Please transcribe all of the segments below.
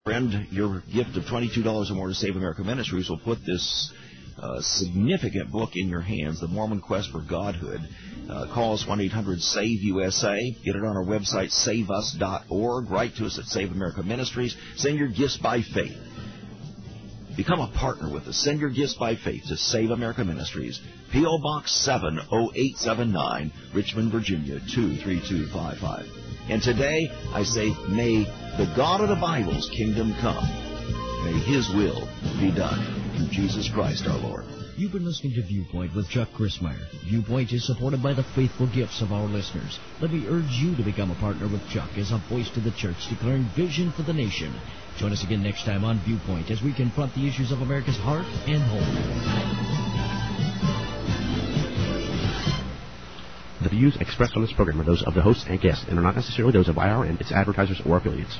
Friend, your gift of $22 or more to Save America Ministries will put this significant book in your hands, The Mormon Quest for Godhood. Call us 1-800-SAVE-USA. Get it on our website, saveus.org. Write to us at Save America Ministries. Send your gifts by faith. Become a partner with us. Send your gifts by faith to Save America Ministries. P.O. Box 70879, Richmond, Virginia, 23255. And today, I say, may the God of the Bible's kingdom come. May His will be done through Jesus Christ our Lord. You've been listening to Viewpoint with Chuck Crismier. Viewpoint is supported by the faithful gifts of our listeners. Let me urge you to become a partner with Chuck as a voice to the church declaring vision for the nation. Join us again next time on Viewpoint as we confront the issues of America's heart and home. The views expressed on this program are those of the hosts and guests and are not necessarily those of IRN, its advertisers, or affiliates.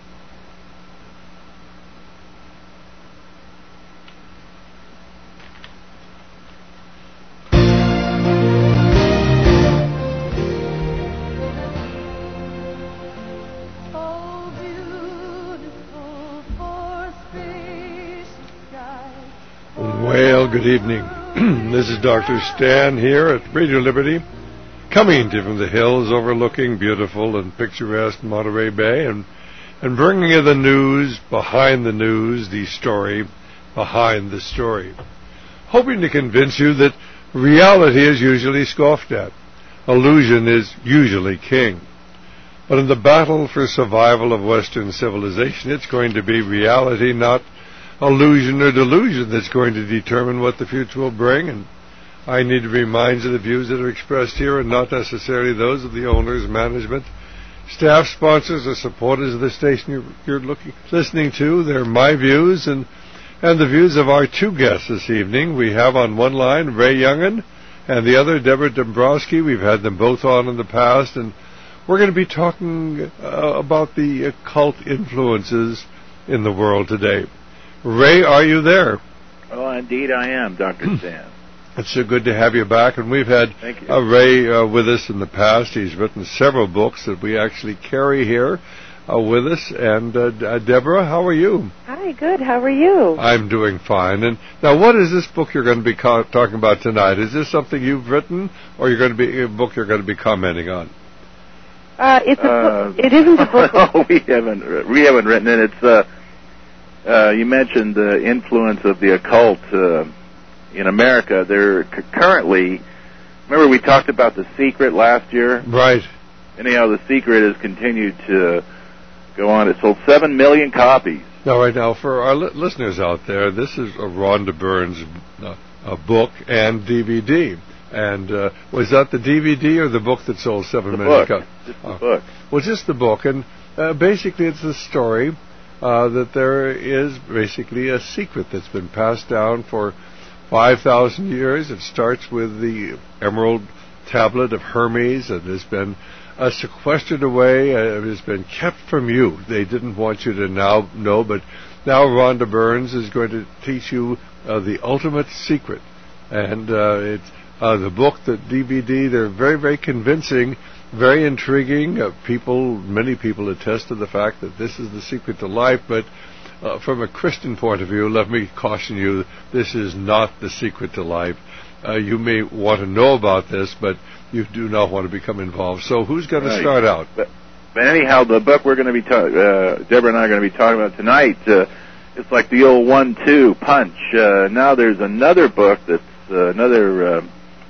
Good evening. This is Dr. Stan here at Radio Liberty, coming to you from the hills overlooking beautiful and picturesque Monterey Bay and bringing you the news behind the news, the story behind the story. Hoping to convince you that reality is usually scoffed at. Illusion is usually king. But in the battle for survival of Western civilization, it's going to be reality, not illusion or delusion, that's going to determine what the future will bring. And I need to remind you the views that are expressed here are not necessarily those of the owners, management, staff, sponsors, or supporters of the station you're listening to. They're my views and the views of our two guests this evening. We have on one line Ray Youngin and the other Deborah Dombrowski. We've had them both on in the past, and we're going to be talking about the occult influences in the world today. Ray, are you there? Oh, indeed I am, Dr. Stan. It's so good to have you back, and we've had Ray with us in the past. He's written several books that we actually carry here with us. And Deborah, how are you? Hi, good. How are you? I'm doing fine. And now, what is this book you're going to be talking about tonight? Is this something you've written, or a book you're going to be commenting on? It's a book. It isn't a book. No, we haven't written it. It's you mentioned the influence of the occult in America. They're currently, remember we talked about The Secret last year? Right. Anyhow, The Secret has continued to go on. It sold 7 million copies. Now, right now, for our listeners out there, this is a Rhonda Burns book and DVD. And was that the DVD or the book that sold 7 million copies? Just the book. Well, just the book. And basically it's the story that there is basically a secret that's been passed down for 5,000 years. It starts with the Emerald Tablet of Hermes. It has been sequestered away. It has been kept from you. They didn't want you to now know, but now Rhonda Burns is going to teach you the ultimate secret. And it's the book, the DVD, they're very, very convincing, very intriguing. Many people attest to the fact that this is the secret to life, but from a Christian point of view, let me caution you, this is not the secret to life. You may want to know about this, but you do not want to become involved. So who's going to start out? But anyhow, the book we're going to be Deborah and I are going to be talking about tonight, it's like the old 1-2 punch. Now there's another book that's another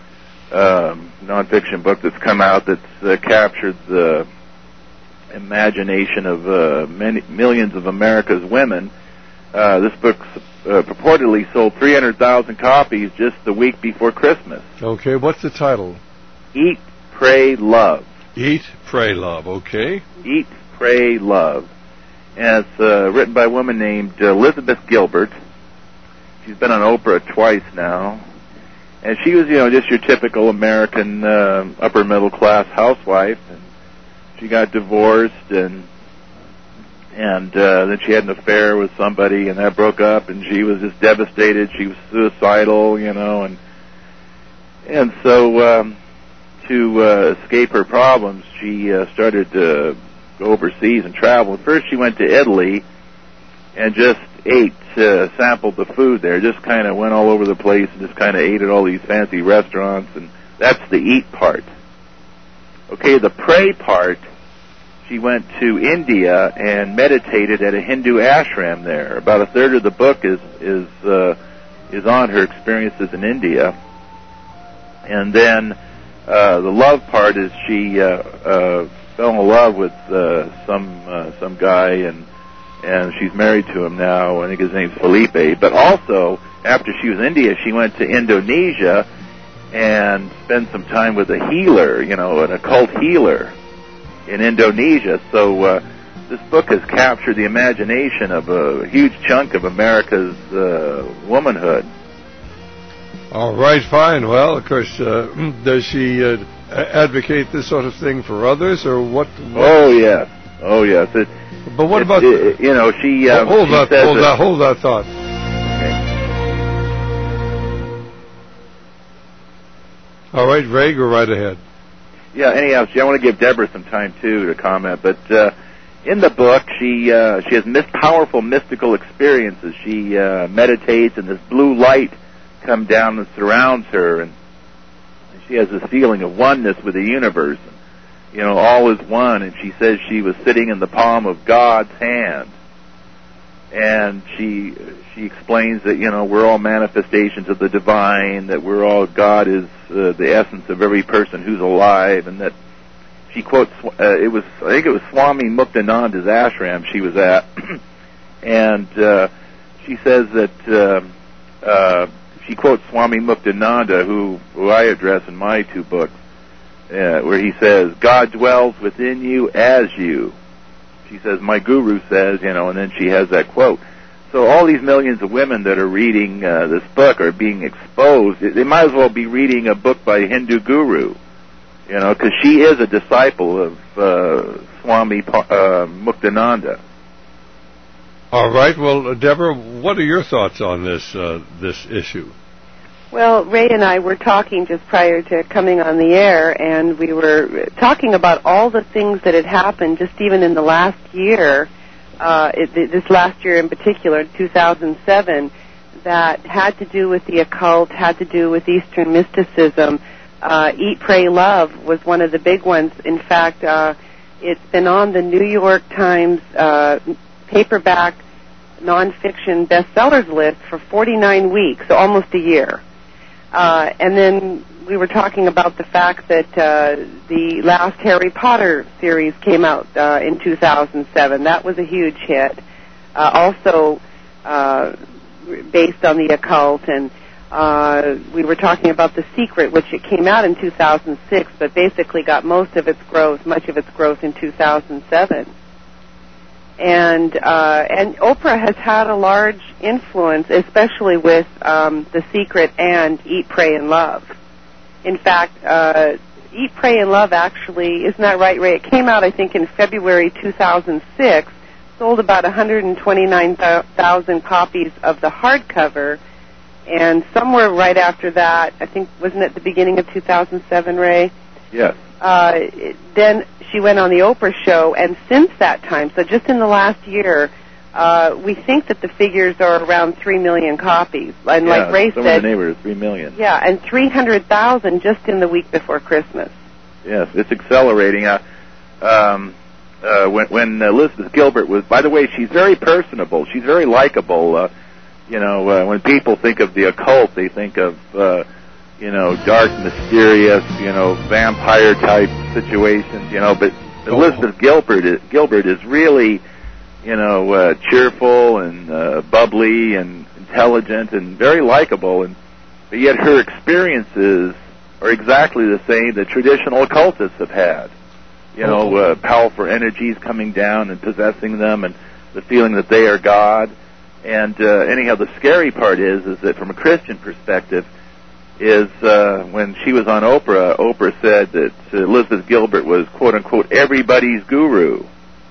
nonfiction book that's come out that's captured the imagination of millions of America's women. This book purportedly sold 300,000 copies just the week before Christmas. Okay, what's the title? Eat, Pray, Love. Eat, Pray, Love, okay. Eat, Pray, Love. And it's written by a woman named Elizabeth Gilbert. She's been on Oprah twice now. And she was, just your typical American upper middle class housewife. And she got divorced, and then she had an affair with somebody, and that broke up, and she was just devastated. She was suicidal, and so to escape her problems, she started to go overseas and travel. First, she went to Italy, and just ate, sampled the food there, just kind of went all over the place and just kind of ate at all these fancy restaurants, and that's the eat part. Okay, the pray part, she went to India and meditated at a Hindu ashram there. About a third of the book is on her experiences in India. And then the love part is she fell in love with some guy, and she's married to him now. I think his name's Felipe. But also, after she was in India, she went to Indonesia and spent some time with a healer, an occult healer in Indonesia. So this book has captured the imagination of a huge chunk of America's womanhood. All right, fine. Well, of course, does she advocate this sort of thing for others, or what? Oh, yes. But what about... she... hold that thought. Okay. All right, Ray, go right ahead. Yeah, anyhow, I want to give Deborah some time, too, to comment. But in the book, she has powerful mystical experiences. She meditates, and this blue light comes down and surrounds her. And she has this feeling of oneness with the universe. And, all is one. And she says she was sitting in the palm of God's hand. And she explains that, we're all manifestations of the divine, that God is the essence of every person who's alive, and that she quotes, I think it was Swami Muktananda's ashram she was at, and she says that she quotes Swami Muktananda, who I address in my two books, where he says, God dwells within you as you. She says, my guru says, and then she has that quote. So all these millions of women that are reading this book are being exposed. They might as well be reading a book by a Hindu guru, because she is a disciple of Swami Muktananda. All right. Well, Deborah, what are your thoughts on this issue? Well, Ray and I were talking just prior to coming on the air, and we were talking about all the things that had happened just even in the last year, this last year in particular, 2007, that had to do with the occult, had to do with Eastern mysticism. Eat, Pray, Love was one of the big ones. In fact, it's been on the New York Times paperback nonfiction bestsellers list for 49 weeks, so almost a year. And then we were talking about the fact that the last Harry Potter series came out in 2007. That was a huge hit. Also based on the occult. And we were talking about The Secret, which it came out in 2006, but basically got much of its growth in 2007. And Oprah has had a large influence, especially with The Secret and Eat, Pray, and Love. In fact, Eat, Pray, and Love actually, isn't that right, Ray? It came out, I think, in February 2006, sold about 129,000 copies of the hardcover, and somewhere right after that, I think, wasn't it the beginning of 2007, Ray? Yes. Then she went on the Oprah show, and since that time, so just in the last year, we think that the figures are around 3 million copies. And like Ray said, in the neighborhood of 3 million. Yeah, and 300,000 just in the week before Christmas. Yes, it's accelerating. When Elizabeth Gilbert was, by the way, she's very personable. She's very likable. When people think of the occult, they think of dark, mysterious, vampire type situations, but Elizabeth Gilbert is really, cheerful and bubbly and intelligent and very likable, but yet her experiences are exactly the same that traditional occultists have had. Powerful energies coming down and possessing them, and the feeling that they are God. And anyhow, the scary part is that from a Christian perspective, is when she was on Oprah, Oprah said that Elizabeth Gilbert was, quote unquote, everybody's guru,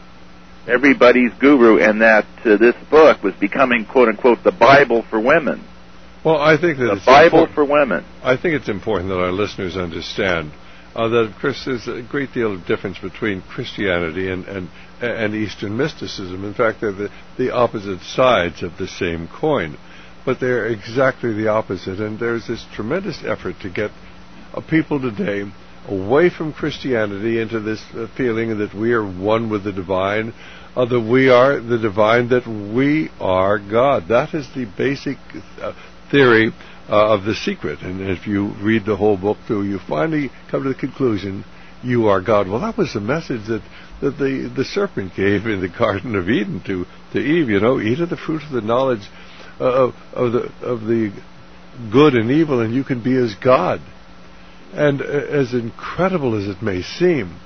and that this book was becoming, quote unquote, the Bible for women. Well, I think that the Bible for women. I think it's important that our listeners understand that Chris, there's a great deal of difference between Christianity and Eastern mysticism. In fact, they're the opposite sides of the same coin, but they're exactly the opposite. And there's this tremendous effort to get people today away from Christianity into this feeling that we are one with the divine, that we are the divine, that we are God. That is the basic theory of The Secret. And if you read the whole book through, you finally come to the conclusion, you are God. Well, that was the message that the serpent gave in the Garden of Eden to Eve. Eat of the fruit of the knowledge of the good and evil, and you can be as God. And as incredible as it may seem,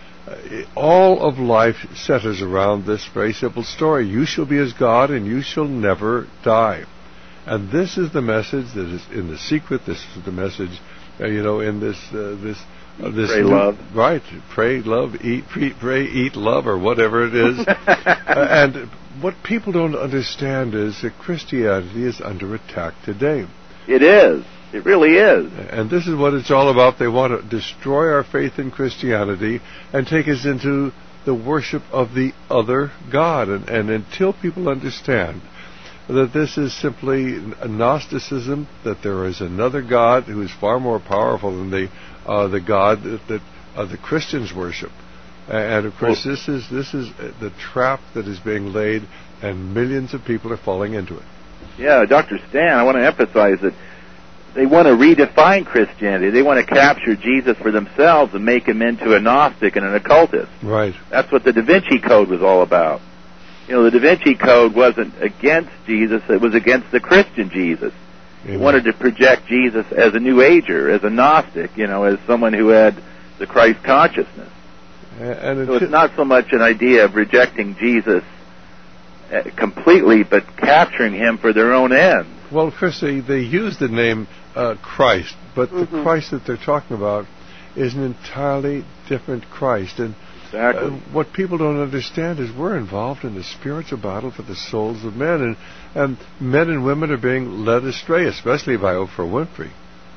all of life centers around this very simple story. You shall be as God, and you shall never die. And this is the message that is in The Secret. This is the message, in this pray, love. Right. Pray, love, pray, eat, love, or whatever it is. And what people don't understand is that Christianity is under attack today. It is. It really is. And this is what it's all about. They want to destroy our faith in Christianity and take us into the worship of the other God. And until people understand that this is simply Gnosticism, that there is another God who is far more powerful than the God that the Christians worship. And of course, this is the trap that is being laid, and millions of people are falling into it. Yeah, Dr. Stan, I want to emphasize that they want to redefine Christianity. They want to capture Jesus for themselves and make him into a Gnostic and an occultist. Right. That's what the Da Vinci Code was all about. The Da Vinci Code wasn't against Jesus, it was against the Christian Jesus. Amen. They wanted to project Jesus as a New Ager, as a Gnostic, as someone who had the Christ consciousness. So it's not so much an idea of rejecting Jesus completely, but capturing him for their own ends. Well, Chris, they use the name Christ, but the Christ that they're talking about is an entirely different Christ. And exactly. What people don't understand is we're involved in a spiritual battle for the souls of men, and men and women are being led astray, especially by Oprah Winfrey.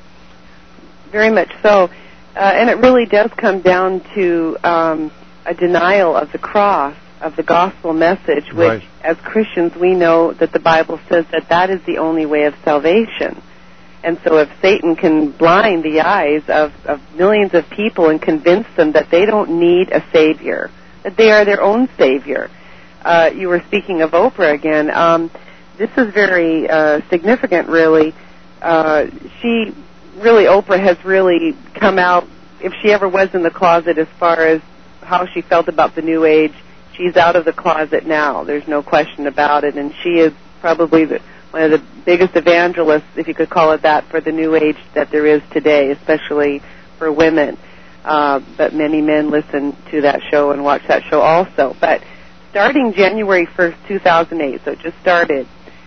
Very much so. And it really does come down to a denial of the cross, of the gospel message, which, right, as Christians, we know that the Bible says that is the only way of salvation. And so if Satan can blind the eyes of millions of people and convince them that they don't need a Savior, that they are their own Savior. You were speaking of Oprah again. This is very significant, really. Oprah has really come out, if she ever was in the closet as far as how she felt about the New Age, she's out of the closet now. There's no question about it. And she is probably one of the biggest evangelists, if you could call it that, for the New Age that there is today, especially for women. But many men listen to that show and watch that show also. But starting January 1st, 2008, so it just started,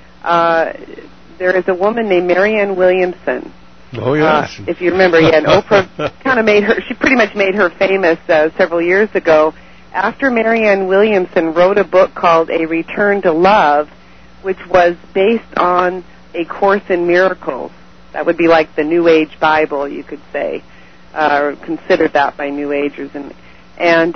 there is a woman named Marianne Williamson. Oh, yes. If you remember, and Oprah she pretty much made her famous several years ago. After Marianne Williamson wrote a book called A Return to Love, which was based on A Course in Miracles. That would be like the New Age Bible, you could say, or considered that by New Agers. And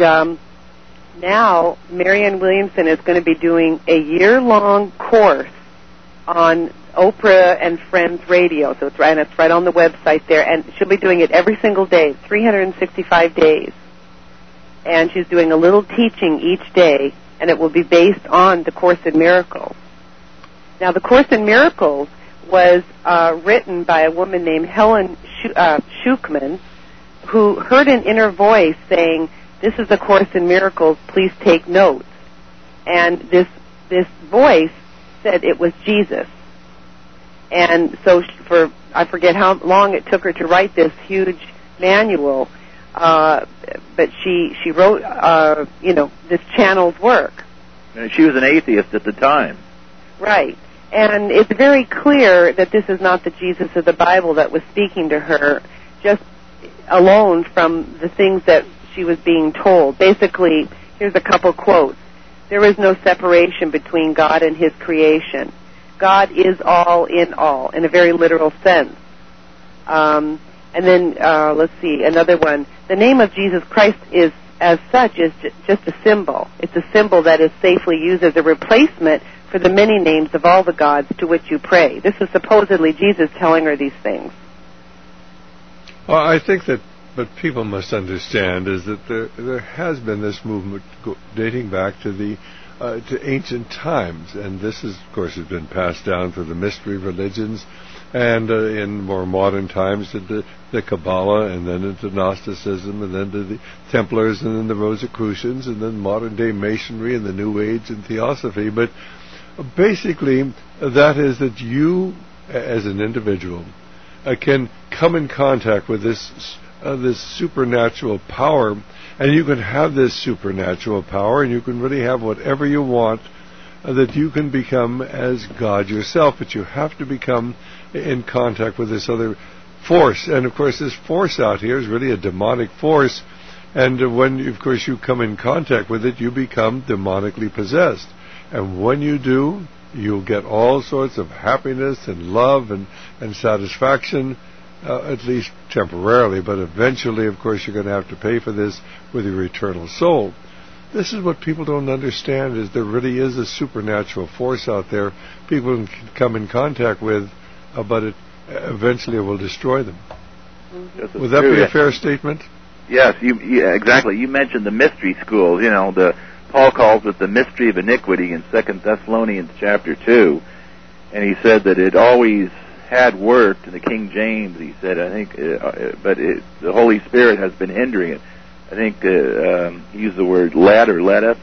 now Marianne Williamson is going to be doing a year-long course on Oprah and Friends Radio. So it's right on the website there, and she'll be doing it every single day, 365 days. And she's doing a little teaching each day, and it will be based on the Course in Miracles. Now, the Course in Miracles was written by a woman named Helen Schuchman, who heard an inner voice saying, "This is the Course in Miracles, please take notes." And this voice said it was Jesus. And so I forget how long it took her to write this huge manual, but she wrote, this channeled work. And she was an atheist at the time. Right. And it's very clear that this is not the Jesus of the Bible that was speaking to her, just alone from the things that she was being told. Basically, here's a couple quotes. There is no separation between God and His creation. God is all in all, in a very literal sense. And then, let's see, another one. the name of Jesus Christ is, as such, is just a symbol. It's a symbol that is safely used as a replacement for the many names of all the gods to which you pray. This is supposedly Jesus telling her these things. Well, I think that what people must understand is that there has been this movement dating back to ancient times, and this, of course, has been passed down through the mystery religions, and in more modern times to the Kabbalah, and then into Gnosticism, and then to the Templars, and then the Rosicrucians, and then modern-day Masonry and the New Age and Theosophy. But basically, that is that you, as an individual, can come in contact with this supernatural power, and you can have this supernatural power, and you can really have whatever you want, that you can become as God yourself, but you have to become in contact with this other force. And of course, this force out here is really a demonic force, and when, of course, you come in contact with it, you become demonically possessed. And when you do, you'll get all sorts of happiness and love and satisfaction, at least temporarily, but eventually, of course, you're going to have to pay for this with your eternal soul. This is what people don't understand, is there really is a supernatural force out there people can come in contact with, but it eventually will destroy them. Yes, would that be a fair statement? Yes, exactly. You mentioned the mystery schools. Paul calls it the mystery of iniquity in 2 Thessalonians chapter 2, and he said that it always had worked in the King James. He said, I think, but the Holy Spirit has been hindering it. I think he used the word let or letteth,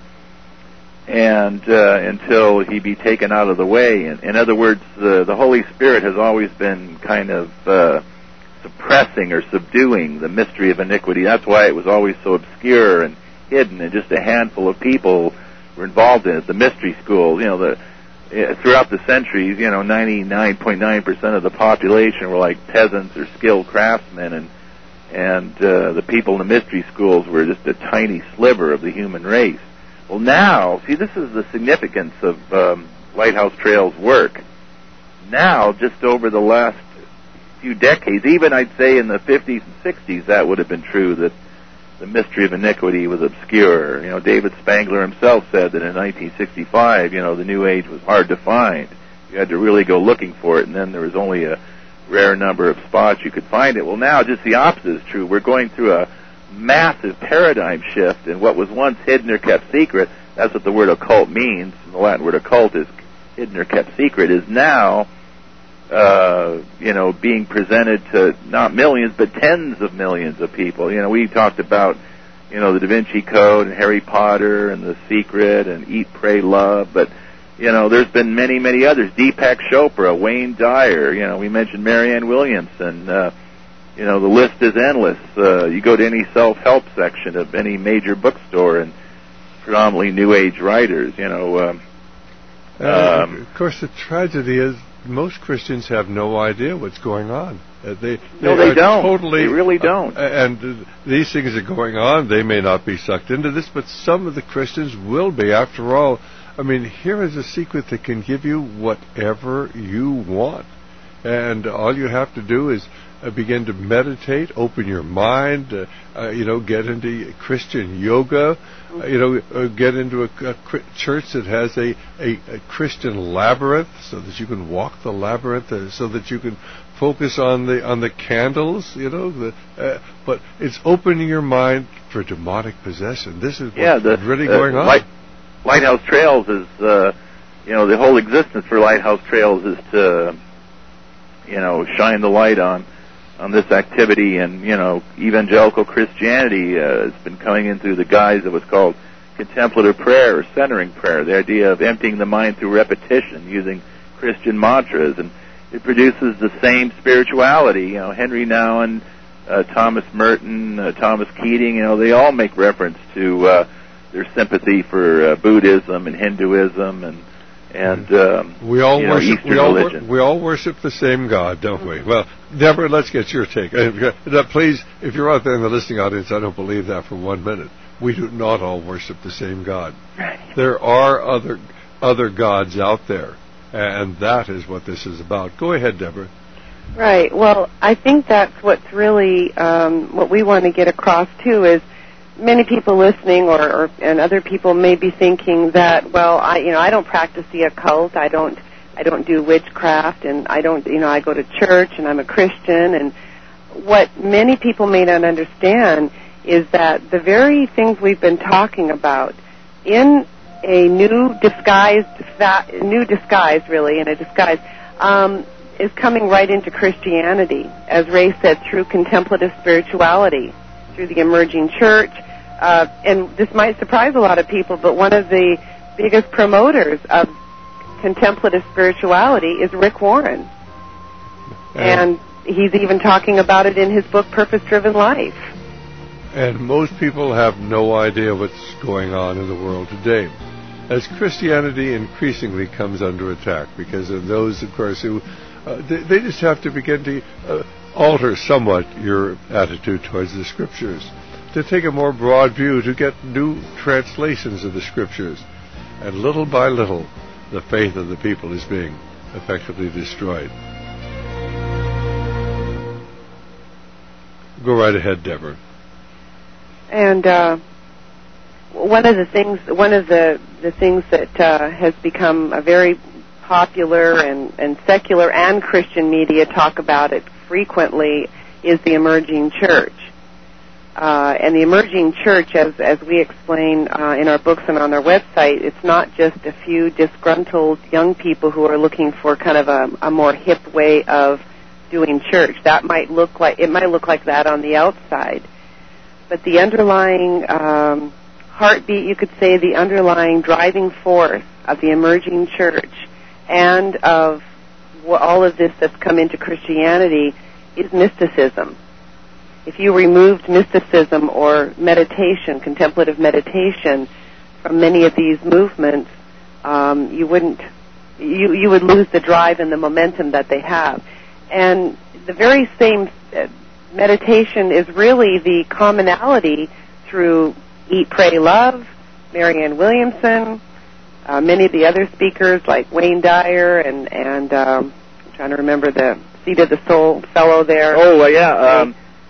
and until he be taken out of the way. In other words, the Holy Spirit has always been kind of suppressing or subduing the mystery of iniquity. That's why it was always so obscure and hidden, and just a handful of people were involved in it. The mystery schools, throughout the centuries, 99.9% of the population were like peasants or skilled craftsmen, and the people in the mystery schools were just a tiny sliver of the human race. Well, now, see, this is the significance of Lighthouse Trail's work. Now, just over the last few decades, even I'd say in the 50s and 60s, that would have been true, that the mystery of iniquity was obscure. David Spangler himself said that in 1965, the New Age was hard to find. You had to really go looking for it, and then there was only a rare number of spots you could find it. Well, now just the opposite is true. We're going through a massive paradigm shift, and what was once hidden or kept secret, that's what the word occult means. The Latin word occult is hidden or kept secret, is now being presented to not millions, but tens of millions of people. We talked about, the Da Vinci Code and Harry Potter and The Secret and Eat, Pray, Love, but, there's been many, many others. Deepak Chopra, Wayne Dyer, we mentioned Marianne Williamson, the list is endless. You go to any self-help section of any major bookstore, and predominantly New Age writers, of course, the tragedy is most Christians have no idea what's going on. They don't. Totally, they really don't. And these things are going on. They may not be sucked into this, but some of the Christians will be. After all, here is a secret that can give you whatever you want. And all you have to do is begin to meditate, open your mind, get into Christian yoga, get into a church that has a Christian labyrinth, so that you can walk the labyrinth, so that you can focus on the candles, but it's opening your mind for demonic possession. This is what's really going on. Lighthouse Trails is, the whole existence for Lighthouse Trails is to, shine the light on this activity, and evangelical Christianity has been coming in through the guise of what's called contemplative prayer or centering prayer, the idea of emptying the mind through repetition using Christian mantras, and it produces the same spirituality. Henry Nouwen, Thomas Merton, Thomas Keating, they all make reference to their sympathy for Buddhism and Hinduism and we all worship. Eastern religion. We all worship the same God, don't we? Well, Deborah, let's get your take. Please, if you're out there in the listening audience, I don't believe that for 1 minute. We do not all worship the same God. There are other gods out there, and that is what this is about. Go ahead, Deborah. Right. Well, I think that's what's really what we want to get across too is many people listening and other people may be thinking that, well, I don't practice the occult. I don't do witchcraft, and I go to church and I'm a Christian. And what many people may not understand is that the very things we've been talking about in a new disguise, is coming right into Christianity, as Ray said, through contemplative spirituality, through the emerging church. And this might surprise a lot of people, but one of the biggest promoters of contemplative spirituality is Rick Warren. And he's even talking about it in his book, Purpose-Driven Life. And most people have no idea what's going on in the world today, as Christianity increasingly comes under attack because of those, of course, who they just have to begin to alter somewhat your attitude towards the Scriptures, to take a more broad view, to get new translations of the Scriptures. And little by little, the faith of the people is being effectively destroyed. Go right ahead, Deborah. And one of the things that has become a very popular and secular and Christian media talk about it frequently is the emerging church. And the emerging church, as we explain in our books and on our website, it's not just a few disgruntled young people who are looking for kind of a more hip way of doing church. It might look like that on the outside. But the underlying heartbeat, you could say, the underlying driving force of the emerging church and of all of this that's come into Christianity is mysticism. If you removed mysticism or meditation, contemplative meditation, from many of these movements, you would lose the drive and the momentum that they have. And the very same meditation is really the commonality through Eat, Pray, Love, Marianne Williamson, many of the other speakers like Wayne Dyer and I'm trying to remember the Seed of the Soul fellow there. Oh, yeah.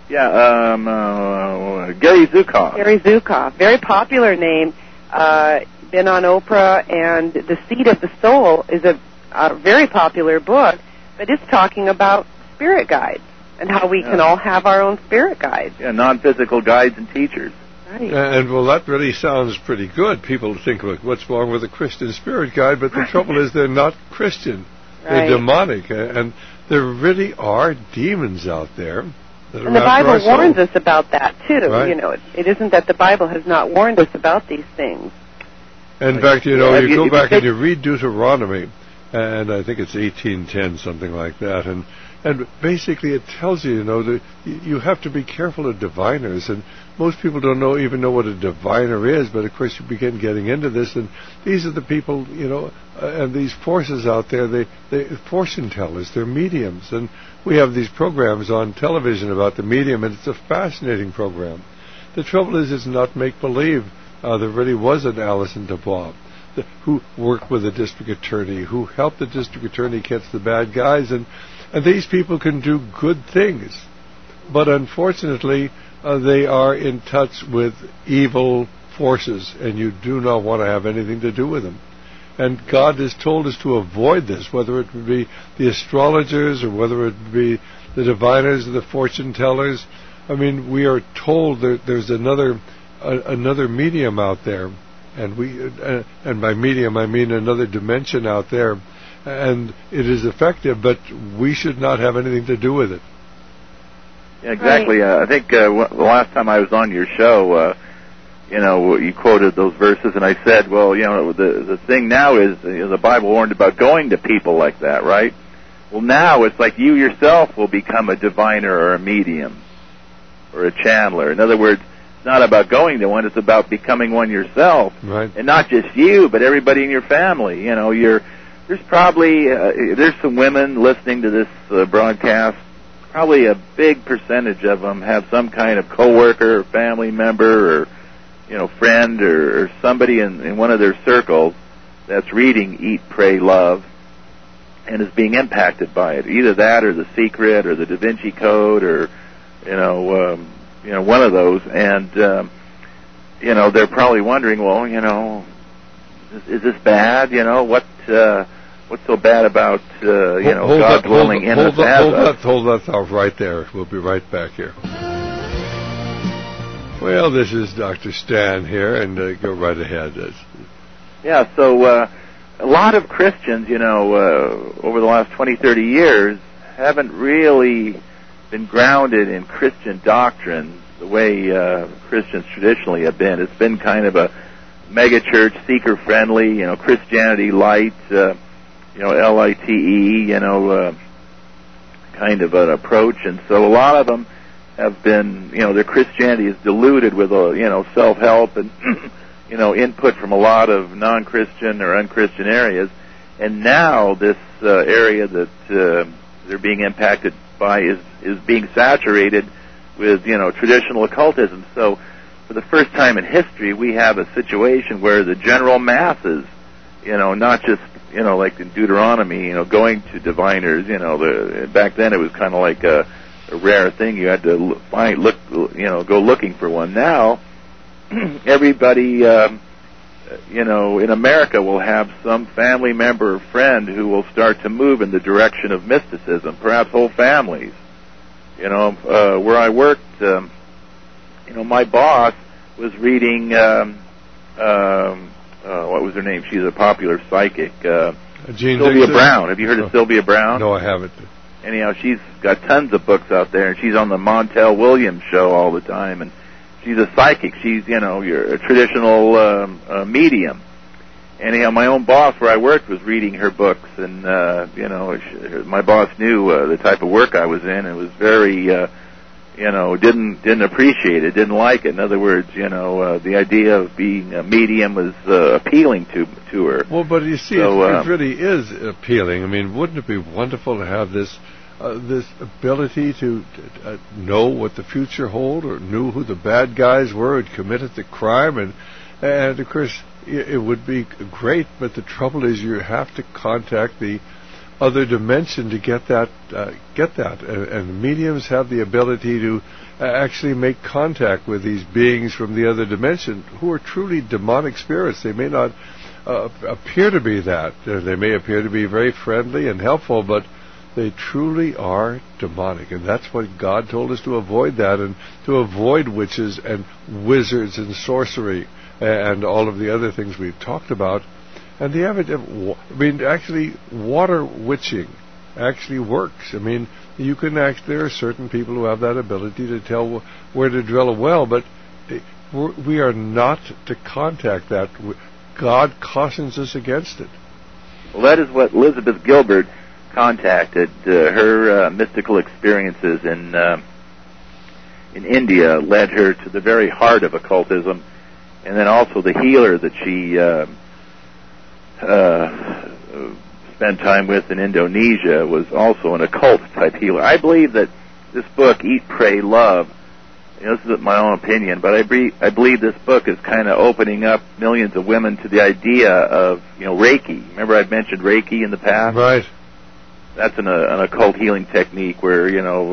Gary Zukav. Gary Zukav, very popular name, been on Oprah, and The Seed of the Soul is a very popular book, but it's talking about spirit guides and how we can all have our own spirit guides. Yeah, non-physical guides and teachers. Right. And, well, that really sounds pretty good. People think, look, what's wrong with a Christian spirit guide? But the trouble is they're not Christian. They're demonic. And there really are demons out there. And the Bible warns us about that, too. Right. You know, it isn't that the Bible has not warned us about these things. In fact, you know, you go back and you read Deuteronomy, and I think it's 18:10, something like that, and basically it tells you, you know, that you have to be careful of diviners, and most people don't even know what a diviner is, but of course you begin getting into this, and these are the people, you know, and these forces out there, they fortune tellers, they're mediums, and we have these programs on television about the medium, and it's a fascinating program. The trouble is it's not make-believe. There really was an Alison Dubois who worked with the district attorney, who helped the district attorney catch the bad guys, and these people can do good things. But unfortunately, they are in touch with evil forces, and you do not want to have anything to do with them. And God has told us to avoid this, whether it would be the astrologers or whether it would be the diviners or the fortune tellers. I mean, we are told that there's another medium out there, and by medium I mean another dimension out there, and it is effective, but we should not have anything to do with it. Yeah, exactly. Right. I think the last time I was on your show, you know, you quoted those verses, and I said, well, you know, the thing now is, you know, the Bible warned about going to people like that, right? Well, now it's like you yourself will become a diviner or a medium or a channeler. In other words, it's not about going to one, it's about becoming one yourself. Right. And not just you, but everybody in your family. You know, there's probably, there's some women listening to this broadcast. Probably a big percentage of them have some kind of coworker or family member or, you know, friend or somebody in one of their circles that's reading Eat, Pray, Love. and is being impacted by it. Either that, or The Secret, or the Da Vinci Code, or one of those. And they're probably wondering, well, is this bad? What's so bad about God dwelling in us? Hold that thought right there. We'll be right back here. Well, this is Dr. Stan here, and go right ahead. Yeah, so a lot of Christians, over the last 20, 30 years, haven't really been grounded in Christian doctrine the way Christians traditionally have been. It's been kind of a megachurch, seeker-friendly, Christianity light, LITE, kind of an approach. And so a lot of them have been, their Christianity is diluted with, self-help and, input from a lot of non-Christian or unchristian areas. And now this area that they're being impacted by is being saturated with, traditional occultism. So for the first time in history, we have a situation where the general masses, not just, like in Deuteronomy, going to diviners, back then it was kind of like a rare thing. You had to go looking for one. Now, everybody, in America will have some family member or friend who will start to move in the direction of mysticism, perhaps whole families. Where I worked, my boss was reading, what was her name? She's a popular psychic. Sylvia Brown. Have you heard of Sylvia Brown? No, I haven't. Anyhow, she's got tons of books out there, and she's on the Montel Williams show all the time, and she's a psychic. She's, you're a traditional medium. Anyhow, my own boss where I worked was reading her books, and, my boss knew the type of work I was in, and was very, didn't appreciate it, didn't like it. In other words, the idea of being a medium was appealing to her. Well, but you see, it really is appealing. I mean, wouldn't it be wonderful to have this ability to know what the future hold, or knew who the bad guys were who committed the crime, and of course it would be great. But the trouble is, you have to contact the other dimension to get that. And mediums have the ability to actually make contact with these beings from the other dimension who are truly demonic spirits. They may not appear to be that. They may appear to be very friendly and helpful, but they truly are demonic. And that's what God told us, to avoid that, and to avoid witches and wizards and sorcery and all of the other things we've talked about. And the evidence, actually, water witching actually works. You can there are certain people who have that ability to tell where to drill a well, but we are not to contact that. God cautions us against it. Well, that is what Elizabeth Gilbert contacted. Her mystical experiences in India led her to the very heart of occultism, and then also the healer that she spent time with in Indonesia was also an occult type healer. I believe that this book, Eat, Pray, Love, this is my own opinion, but I believe this book is kind of opening up millions of women to the idea of Reiki. Remember I've mentioned Reiki in the past? Right. That's an occult healing technique where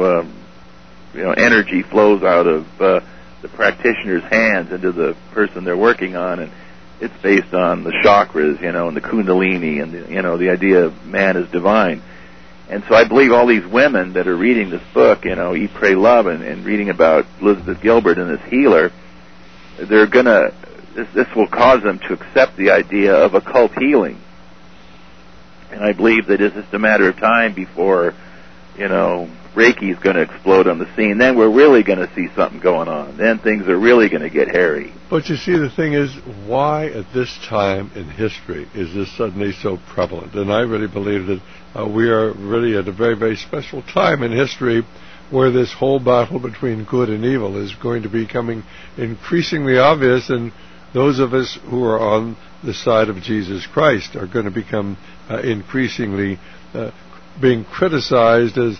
energy flows out of the practitioner's hands into the person they're working on, and it's based on the chakras, and the Kundalini, and the idea of man as divine. And so I believe all these women that are reading this book, Eat, Pray, Love, and reading about Elizabeth Gilbert and this healer, they're gonna. This will cause them to accept the idea of occult healing. And I believe that it's just a matter of time before, Reiki is going to explode on the scene. Then we're really going to see something going on. Then things are really going to get hairy. But you see, the thing is, why at this time in history is this suddenly so prevalent? And I really believe that we are really at a very, very special time in history where this whole battle between good and evil is going to be becoming increasingly obvious, and those of us who are on the side of Jesus Christ are going to become increasingly being criticized as,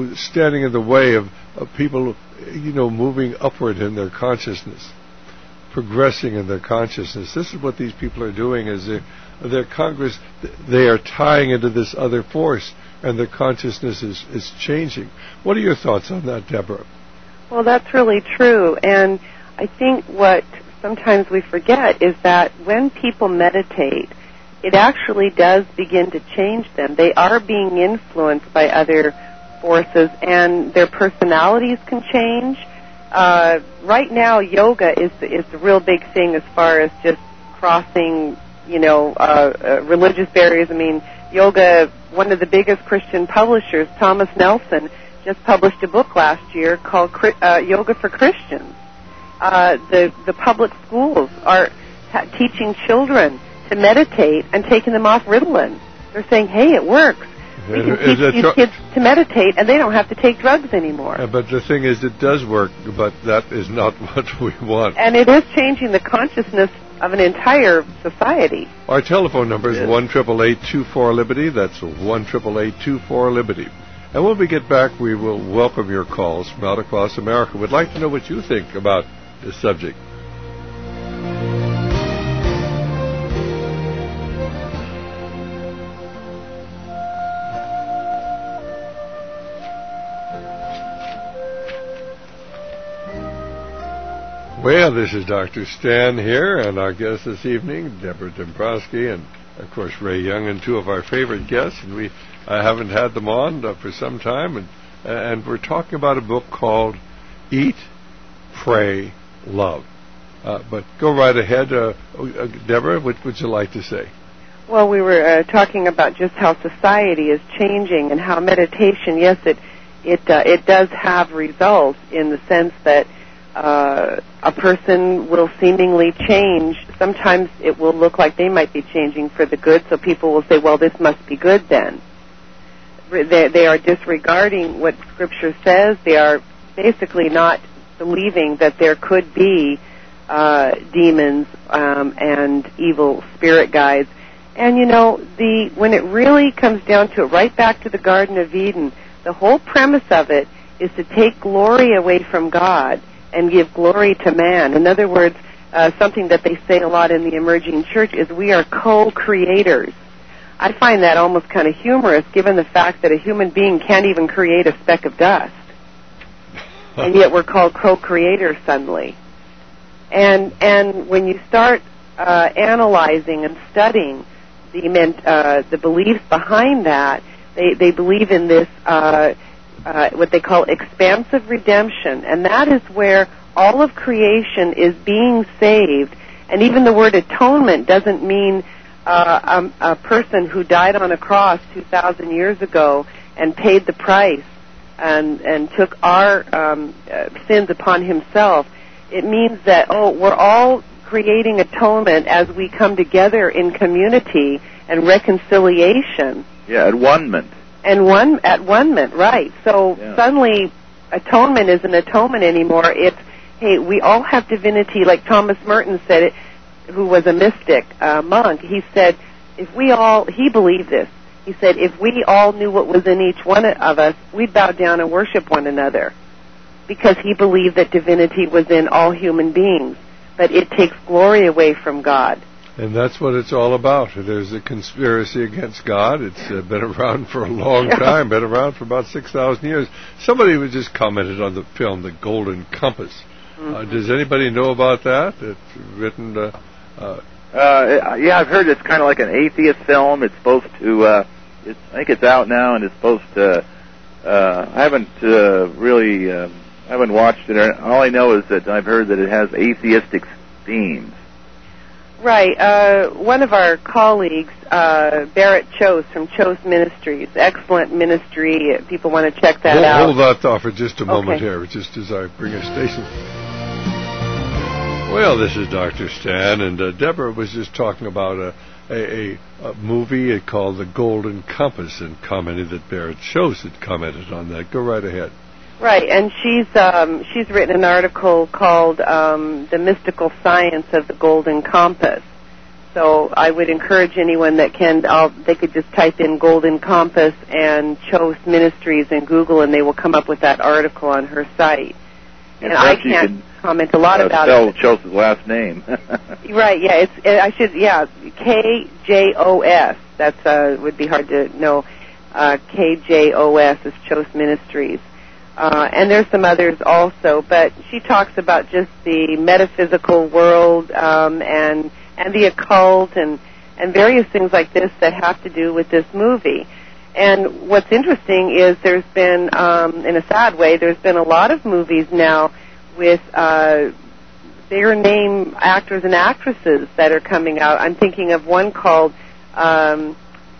standing in the way of people, moving upward in their consciousness. progressing in their consciousness. This is what these people are doing, is their Congress, they are tying into this other force, and their consciousness is changing. What are your thoughts on that, Deborah? Well, that's really true, and I think what sometimes we forget is that when people meditate, it actually does begin to change them. They are being influenced by other forces, and their personalities can change. Right now, yoga is the real big thing as far as just crossing, religious barriers. I mean, yoga, one of the biggest Christian publishers, Thomas Nelson, just published a book last year called Yoga for Christians. The public schools are teaching children to meditate and taking them off Ritalin. They're saying, hey, it works. We can teach these kids to meditate, and they don't have to take drugs anymore. But the thing is, it does work, but that is not what we want. And it is changing the consciousness of an entire society. Our telephone number is 1-888-24-LIBERTY. That's 1-888-24-LIBERTY. And when we get back, we will welcome your calls from out across America. We'd like to know what you think about this subject. Well, this is Dr. Stan here, and our guest this evening, Deborah Dombrowski, and, of course, Ray Young, and two of our favorite guests. And I haven't had them on for some time, and we're talking about a book called Eat, Pray, Love. But go right ahead. Deborah, what would you like to say? Well, we were talking about just how society is changing and how meditation, yes, it does have results in the sense that a person will seemingly change. Sometimes it will look like they might be changing for the good, so people will say, well, this must be good then. They are disregarding what Scripture says. They are basically not believing that there could be demons and evil spirit guides. And, when it really comes down to it, right back to the Garden of Eden, the whole premise of it is to take glory away from God and give glory to man. In other words, something that they say a lot in the emerging church is we are co-creators. I find that almost kind of humorous, given the fact that a human being can't even create a speck of dust. And yet we're called co-creators suddenly. And when you start analyzing and studying the beliefs behind that, they believe in this what they call expansive redemption, and that is where all of creation is being saved. And even the word atonement doesn't mean a person who died on a cross 2,000 years ago and paid the price and took our sins upon himself. It means that, we're all creating atonement as we come together in community and reconciliation. Yeah, at one-ment. And at one-ment, right. So suddenly atonement isn't atonement anymore. It's, hey, we all have divinity, like Thomas Merton said it, who was a mystic, monk. He said, he believed this. He said, if we all knew what was in each one of us, we'd bow down and worship one another. Because he believed that divinity was in all human beings. But it takes glory away from God. And that's what it's all about. There's a conspiracy against God. It's been around for a long time, been around for about 6,000 years. Somebody just commented on the film, The Golden Compass. Mm-hmm. Does anybody know about that? It's written... I've heard it's kind of like an atheist film. It's supposed to... I think it's out now, and it's supposed to... I haven't I haven't watched it. All I know is that I've heard that it has atheistic themes. Right. One of our colleagues, Barrett Chose from Chose Ministries, excellent ministry. People want to check that out. Hold that thought for just a moment here, just as I bring a station. Well, this is Dr. Stan, and Deborah was just talking about a movie called The Golden Compass, and commented that Barrett Chose had commented on that. Go right ahead. Right, and she's written an article called The Mystical Science of the Golden Compass. So I would encourage anyone that can, they could just type in Golden Compass and Chose Ministries in Google, and they will come up with that article on her site. and I can't comment a lot about it. Spell Chos's last name. Right? Yeah, KJOS. That's would be hard to know. KJOS is Chos Ministries. And there's some others also, but she talks about just the metaphysical world and the occult and various things like this that have to do with this movie. And what's interesting is there's been, in a sad way, there's been a lot of movies now with bigger name actors and actresses that are coming out. I'm thinking of one called, I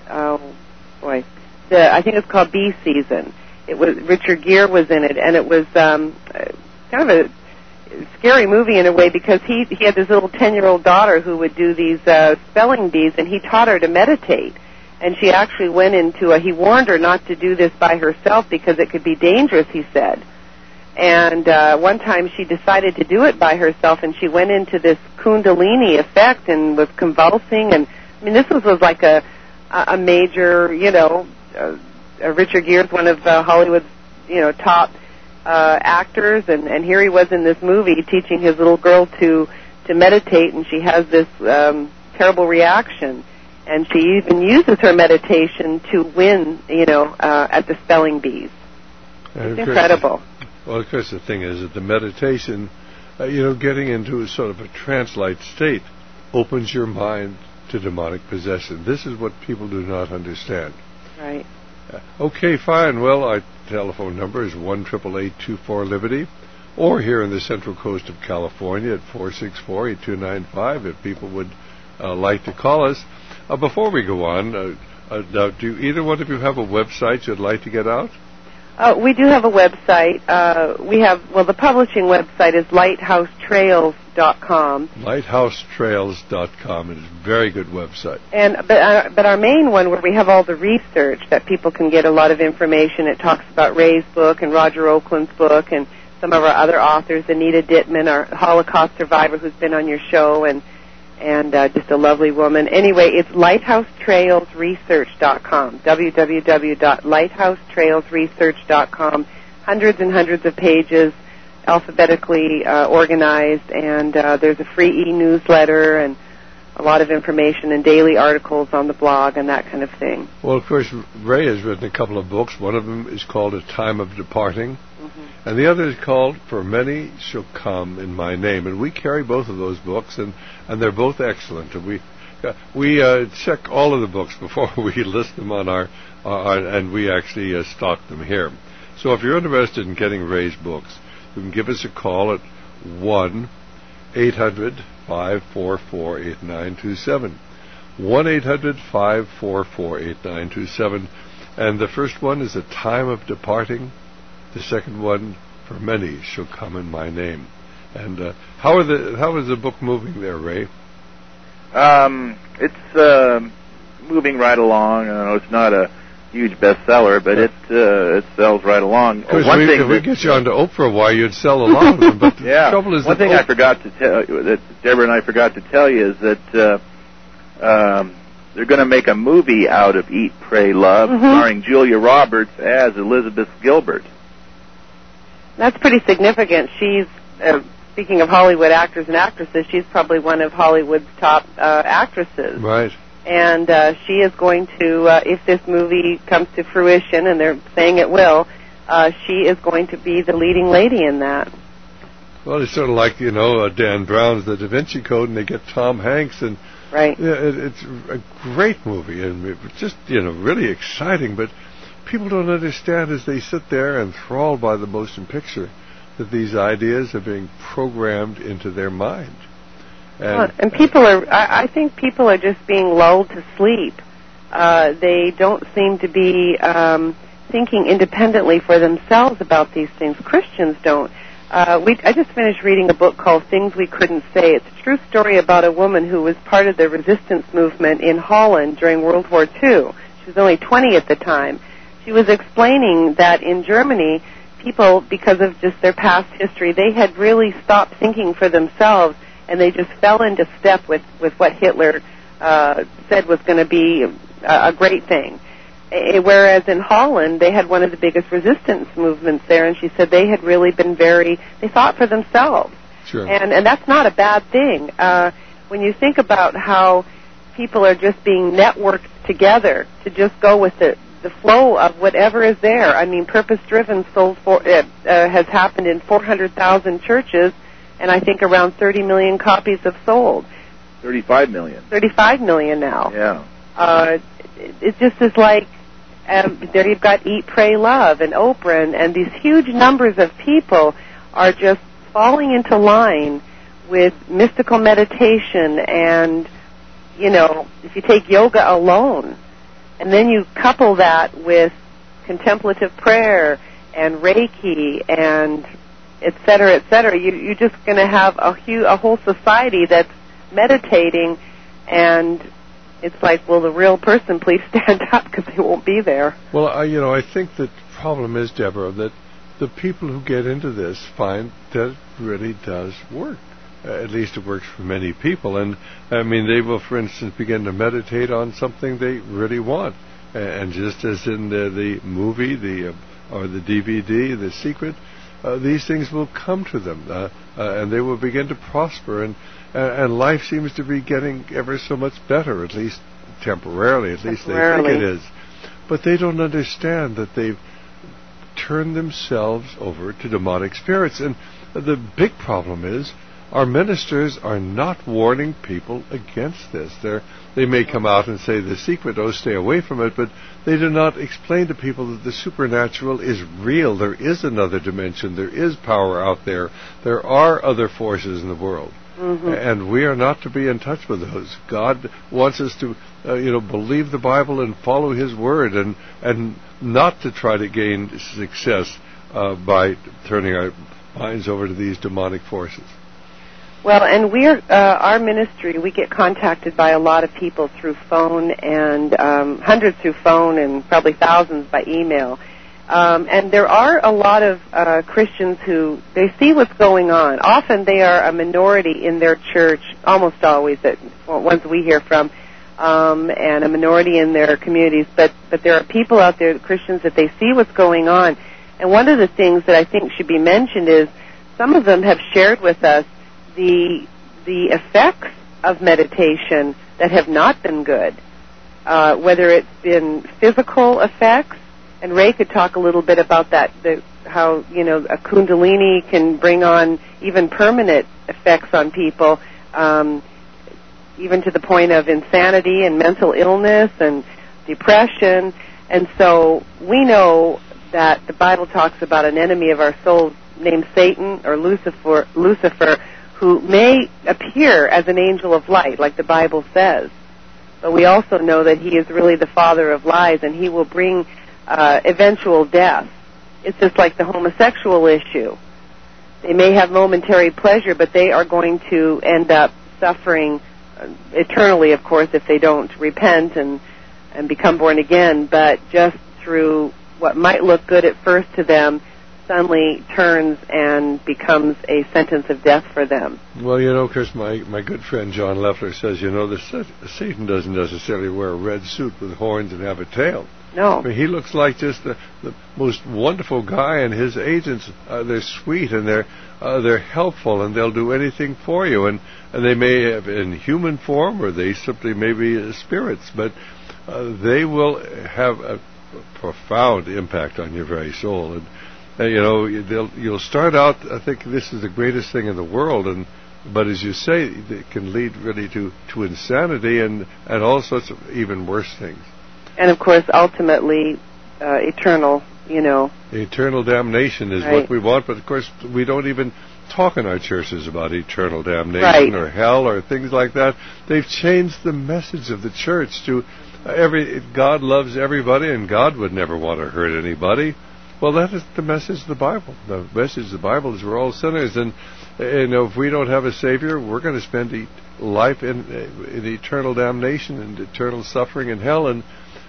think it's called B Season. It was Richard Gere was in it, and it was kind of a scary movie in a way because he had this little 10-year-old daughter who would do these spelling bees, and he taught her to meditate. And she actually went into he warned her not to do this by herself because it could be dangerous, he said. And one time she decided to do it by herself, and she went into this Kundalini effect and was convulsing. And I mean, this was like a major, Richard Gere's one of Hollywood's, top actors, and here he was in this movie teaching his little girl to meditate, and she has this terrible reaction, and she even uses her meditation to win, at the spelling bees. It's incredible. Well, of course, the thing is that the meditation, getting into a sort of a trance-like state opens your mind to demonic possession. This is what people do not understand. Right. Okay, fine. Well, our telephone number is 1-888-24-LIBERTY, or here in the Central Coast of California at 464-8295 if people would like to call us. Before we go on, do either one of you have a website you'd like to get out? We do have a website. The publishing website is lighthousetrails.com. Lighthousetrails.com. It's a very good website. But our main one, where we have all the research that people can get a lot of information, it talks about Ray's book and Roger Oakland's book and some of our other authors, Anita Dittman, our Holocaust survivor who's been on your show, and just a lovely woman. Anyway, it's lighthousetrailsresearch.com, www.lighthousetrailsresearch.com. Hundreds and hundreds of pages, alphabetically organized, and there's a free e-newsletter and a lot of information and daily articles on the blog and that kind of thing. Well, of course, Ray has written a couple of books. One of them is called A Time of Departing, and the other is called For Many Shall Come in My Name. And we carry both of those books, and they're both excellent. And we check all of the books before we list them on our and we actually stock them here. So if you're interested in getting Ray's books, you can give us a call at 1-800-544-8927. 1-800-544-8927. And the first one is A Time of Departing. The second one, For Many Shall Come in My Name. And how is the book moving there, Ray? It's moving right along. It's not a huge bestseller, but it sells right along. If we get you onto Oprah, why you'd sell a lot of them. But the trouble is, one thing I forgot to tell you, that Deborah and I forgot to tell you, is that they're going to make a movie out of Eat, Pray, Love, starring Julia Roberts as Elizabeth Gilbert. That's pretty significant. She's, speaking of Hollywood actors and actresses, she's probably one of Hollywood's top actresses. Right. And she is going to, if this movie comes to fruition, and they're saying it will, she is going to be the leading lady in that. Well, it's sort of like, Dan Brown's The Da Vinci Code, and they get Tom Hanks, and right. It's a great movie, and it's just, really exciting, but people don't understand as they sit there enthralled by the motion picture that these ideas are being programmed into their mind. And people I think people are just being lulled to sleep. They don't seem to be thinking independently for themselves about these things. Christians don't. I just finished reading a book called Things We Couldn't Say. It's a true story about a woman who was part of the resistance movement in Holland during World War II. She was only 20 at the time. She was explaining that in Germany, people, because of just their past history, they had really stopped thinking for themselves, and they just fell into step with what Hitler said was going to be a great thing. whereas in Holland, they had one of the biggest resistance movements there, and she said they had really been they thought for themselves. Sure. And that's not a bad thing. When you think about how people are just being networked together to just go with the flow of whatever is there. I mean, Purpose Driven has happened in 400,000 churches, and I think around 30 million copies have sold. 35 million. 35 million now. Yeah. It just is like, there you've got Eat, Pray, Love and Oprah, and these huge numbers of people are just falling into line with mystical meditation and, if you take yoga alone, and then you couple that with contemplative prayer and Reiki and et cetera, you're just going to have a whole society that's meditating, and it's like, will the real person please stand up, because they won't be there. Well, I think the problem is, Deborah, that the people who get into this find that it really does work. At least it works for many people. And, I mean, they will, for instance, begin to meditate on something they really want. And just as in the movie or the DVD, The Secret, these things will come to them, and they will begin to prosper. And life seems to be getting ever so much better, at least temporarily. At least they think it is. But they don't understand that they've turned themselves over to demonic spirits. And the big problem is, our ministers are not warning people against this. They may come out and say The Secret, stay away from it, but they do not explain to people that the supernatural is real. There is another dimension. There is power out there. There are other forces in the world. Mm-hmm. And we are not to be in touch with those. God wants us to, believe the Bible and follow His Word, and not to try to gain success by turning our minds over to these demonic forces. Well, and our ministry, we get contacted by a lot of people through phone, and hundreds through phone, and probably thousands by email. And there are a lot of Christians who, they see what's going on. Often they are a minority in their church, almost always, ones we hear from, and a minority in their communities. But there are people out there, Christians, that they see what's going on. And one of the things that I think should be mentioned is some of them have shared with us the effects of meditation that have not been good, whether it's been physical effects, and Ray could talk a little bit about that, how a Kundalini can bring on even permanent effects on people, even to the point of insanity and mental illness and depression. And so we know that the Bible talks about an enemy of our soul named Satan or Lucifer, who may appear as an angel of light, like the Bible says. But we also know that he is really the father of lies, and he will bring eventual death. It's just like the homosexual issue. They may have momentary pleasure, but they are going to end up suffering eternally, of course, if they don't repent and become born again. But just through what might look good at first to them, suddenly turns and becomes a sentence of death for them. Well, Chris, my good friend John Leffler says, Satan doesn't necessarily wear a red suit with horns and have a tail. No. I mean, he looks like just the most wonderful guy, and his agents, they're sweet, and they're helpful, and they'll do anything for you. And they may have in human form, or they simply may be spirits, but they will have a profound impact on your very soul. And you'll start out, I think this is the greatest thing in the world, but as you say, it can lead really to insanity and all sorts of even worse things. And, of course, ultimately, eternal, Eternal damnation is right. What we want, but, of course, we don't even talk in our churches about eternal damnation or hell or things like that. They've changed the message of the church to God loves everybody, and God would never want to hurt anybody. Well, that is the message of the Bible. The message of the Bible is we're all sinners, and if we don't have a Savior, we're going to spend life in eternal damnation and eternal suffering in hell, and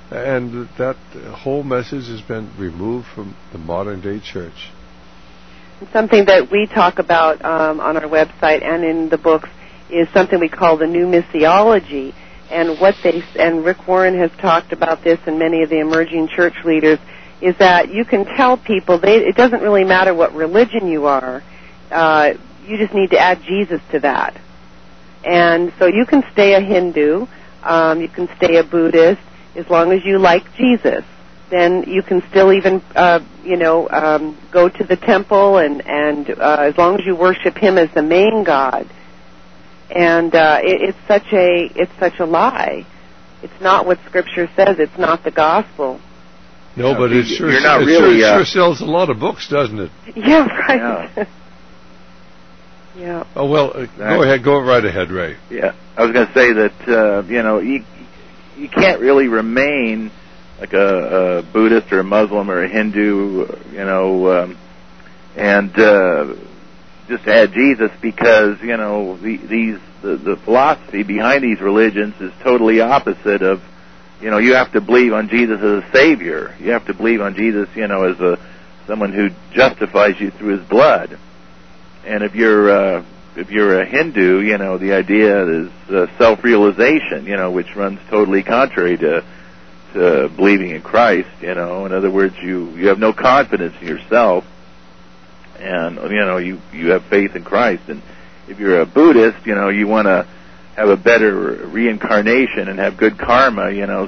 that whole message has been removed from the modern-day church. Something that we talk about on our website and in the books is something we call the new missiology, and Rick Warren has talked about this, and many of the emerging church leaders, is that you can tell people it doesn't really matter what religion you are. You just need to add Jesus to that. And so you can stay a Hindu, you can stay a Buddhist, as long as you like Jesus. Then you can still even, go to the temple, and as long as you worship Him as the main God. And it's such a lie. It's not what Scripture says. It's not the gospel. No, but it sure sells a lot of books, doesn't it? Yeah, right. Yeah. Yeah. Oh, well, go ahead. Go right ahead, Ray. Yeah. I was going to say that, you can't really remain like a Buddhist or a Muslim or a Hindu, and just add Jesus, because, the philosophy behind these religions is totally opposite of, you have to believe on Jesus as a Savior. You have to believe on Jesus, as someone who justifies you through His blood. And if you're a Hindu, the idea is self-realization, which runs totally contrary to believing in Christ. In other words, you have no confidence in yourself, and you have faith in Christ. And if you're a Buddhist, you want to have a better reincarnation and have good karma,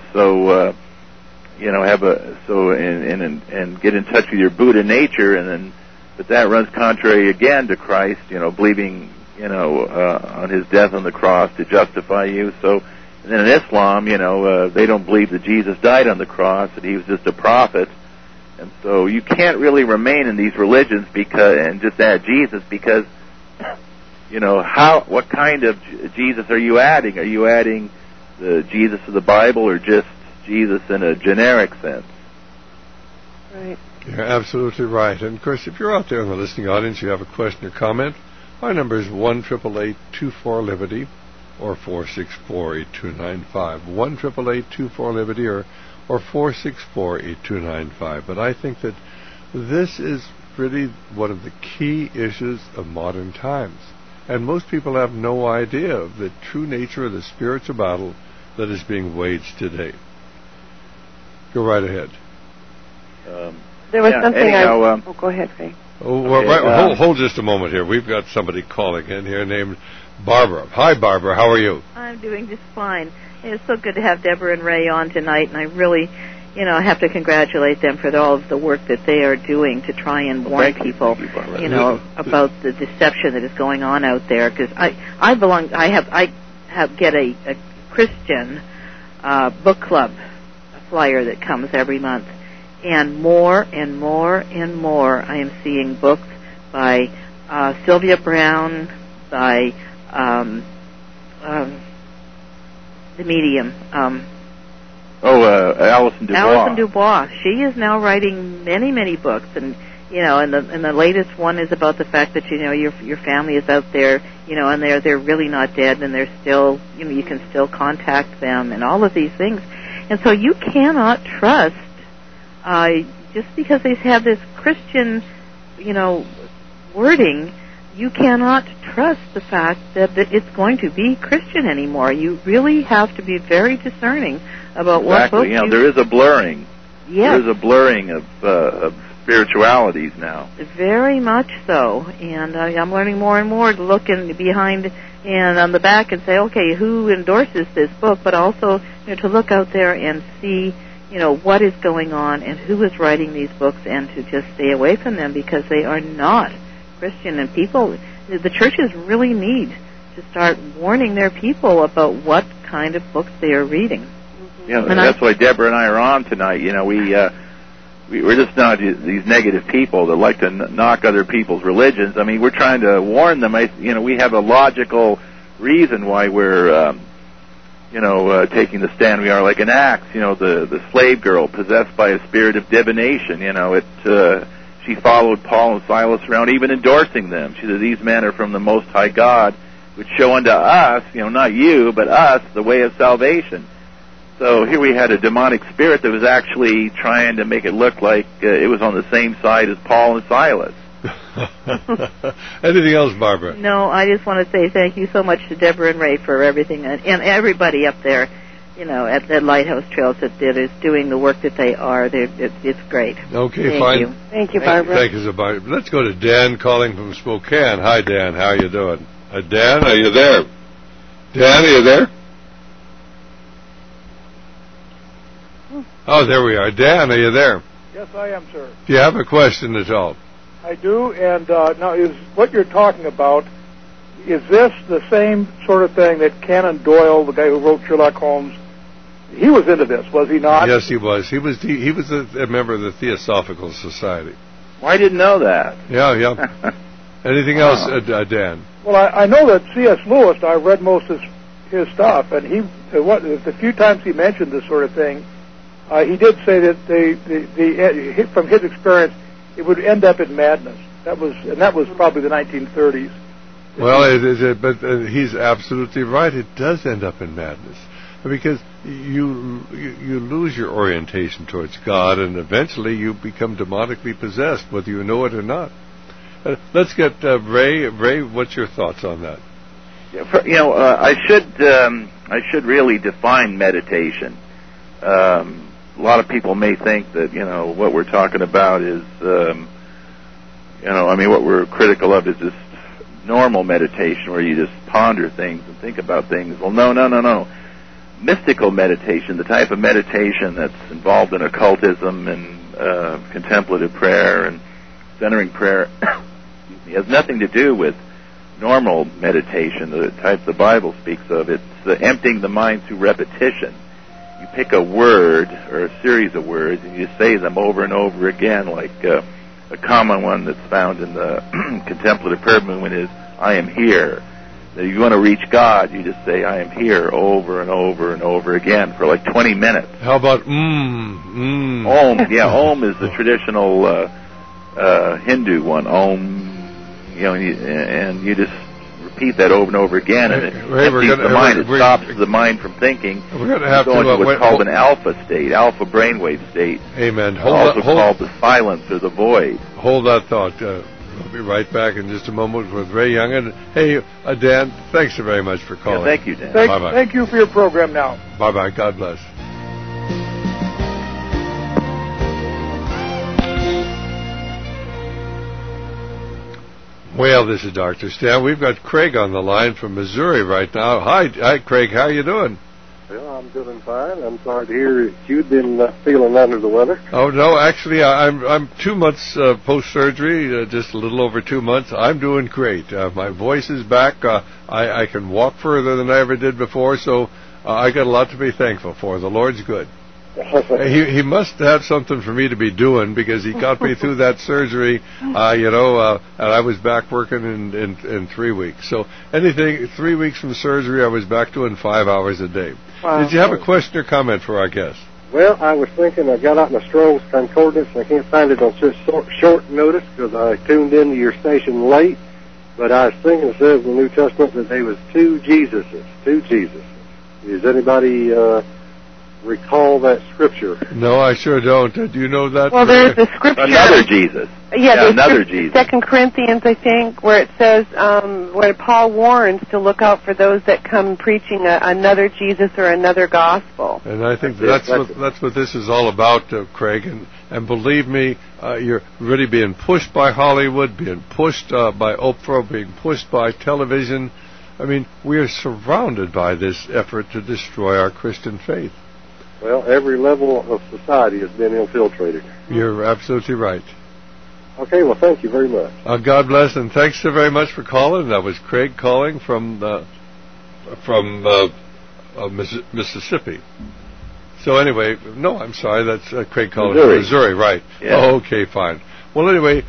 and get in touch with your Buddha nature, but that runs contrary again to Christ, believing, on His death on the cross to justify you. So, and then in Islam, they don't believe that Jesus died on the cross, that He was just a prophet. And so you can't really remain in these religions and just add Jesus, because, what kind of Jesus are you adding? Are you adding the Jesus of the Bible, or just Jesus in a generic sense? Right. You're absolutely right. And, of course, if you're out there in the listening audience, you have a question or comment, our number is 1-888-24-LIBERTY or 464-8295. 1-888-24-LIBERTY or 464-8295. But I think that this is really one of the key issues of modern times. And most people have no idea of the true nature of the spiritual battle that is being waged today. Go right ahead. There was something go ahead, Ray. Hold just a moment here. We've got somebody calling in here named Barbara. Hi, Barbara. How are you? I'm doing just fine. It's so good to have Deborah and Ray on tonight, and I really, have to congratulate them for all of the work that they are doing to try and warn people, about the deception that is going on out there. Because I get a Christian book club flyer that comes every month. And more and more and more, I am seeing books by Sylvia Brown, by the medium. Alison Dubois. Alison Dubois. She is now writing many, many books, and and the latest one is about the fact that your family is out there, and they're really not dead, and they're still, you can still contact them, and all of these things, and so you cannot trust. Just because they have this Christian, wording, you cannot trust the fact that it's going to be Christian anymore. You really have to be very discerning about what books there is a blurring. Yes. There is a blurring of spiritualities now. Very much so. And I'm learning more and more to look behind and on the back and say, okay, who endorses this book? But also to look out there and see what is going on and who is writing these books, and to just stay away from them, because they are not Christian. And the churches really need to start warning their people about what kind of books they are reading. Yeah, that's why Deborah and I are on tonight. We're just not these negative people that like to knock other people's religions. I mean, we're trying to warn them. We have a logical reason why we're taking the stand we are, like an Acts, the slave girl possessed by a spirit of divination, she followed Paul and Silas around, even endorsing them. She said, these men are from the Most High God, which show unto us, not you, but us, the way of salvation. So here we had a demonic spirit that was actually trying to make it look like it was on the same side as Paul and Silas. Anything else, Barbara? No, I just want to say thank you so much to Deborah and Ray for everything, and everybody up there, at the Lighthouse Trails that is doing the work that they are. It's great. Okay, fine. Thank you, Barbara. Thank you, Barbara. Let's go to Dan calling from Spokane. Hi, Dan. How are you doing? Dan, are you there? Dan, are you there? Oh, there we are. Dan, are you there? Yes, I am, sir. Do you have a question at all? I do, and now is what you're talking about, is this the same sort of thing that Conan Doyle, the guy who wrote Sherlock Holmes, he was into this, was he not? Yes, he was. He was a member of the Theosophical Society. Well, I didn't know that. Yeah. Anything else, Dan? Well, I know that C.S. Lewis, I read most of his stuff, and the few times he mentioned this sort of thing, he did say that from his experience, it would end up in madness. That was probably the 1930s. Well, but he's absolutely right. It does end up in madness because you lose your orientation towards God, and eventually you become demonically possessed, whether you know it or not. Let's get Ray. Ray, what's your thoughts on that? I should really define meditation. A lot of people may think that what we're talking about is what we're critical of is just normal meditation where you just ponder things and think about things. Well, no. Mystical meditation, the type of meditation that's involved in occultism and contemplative prayer and centering prayer, has nothing to do with normal meditation, the type the Bible speaks of. It's emptying the mind through repetition. You pick a word or a series of words and you say them over and over again, like a common one that's found in the contemplative prayer movement is, I am here. If you want to reach God, you just say, I am here, over and over and over again for like 20 minutes. How about Om? Yeah, Om is the traditional Hindu one. Om, and you just repeat that over and over again, and it empties the mind. It stops the mind from thinking. We're going to have to go into what's called an alpha state, alpha brainwave state. Amen. Called the silence or the void. Hold that thought. We'll be right back in just a moment with Ray Young. And hey, Dan, thanks so very much for calling. Yeah, thank you, Dan. Bye-bye. Thank you for your program now. Bye-bye. God bless. Well, this is Dr. Stan. We've got Craig on the line from Missouri right now. Hi, Craig. How you doing? Well, I'm doing fine. I'm sorry to hear you've been feeling under the weather. Oh no, actually, I'm 2 months post surgery, just a little over 2 months. I'm doing great. My voice is back. I can walk further than I ever did before, so I got a lot to be thankful for. The Lord's good. He must have something for me to be doing because he got me through that surgery, and I was back working in 3 weeks. So 3 weeks from surgery, I was back doing 5 hours a day. Wow. Did you have a question or comment for our guest? Well, I was thinking, I got out my Strong's Concordance, and I can't find it on such short notice because I tuned into your station late, but I was thinking it says in the New Testament that there was two Jesuses. Does anybody recall that scripture? No, I sure don't. Do you know that? Well, there's the scripture. Another Jesus. Yeah, another Jesus. 2 Corinthians, I think, where it says, where Paul warns to look out for those that come preaching another Jesus or another gospel. And I think that's what this is all about, Craig. And believe me, you're really being pushed by Hollywood, being pushed by Oprah, being pushed by television. I mean, we are surrounded by this effort to destroy our Christian faith. Well, every level of society has been infiltrated. You're absolutely right. Okay, well, thank you very much. God bless, and thanks so very much for calling. That was Craig calling from Mississippi. So anyway, no, I'm sorry, that's Craig calling from Missouri, right. Yeah. Oh, okay, fine. Well, anyway,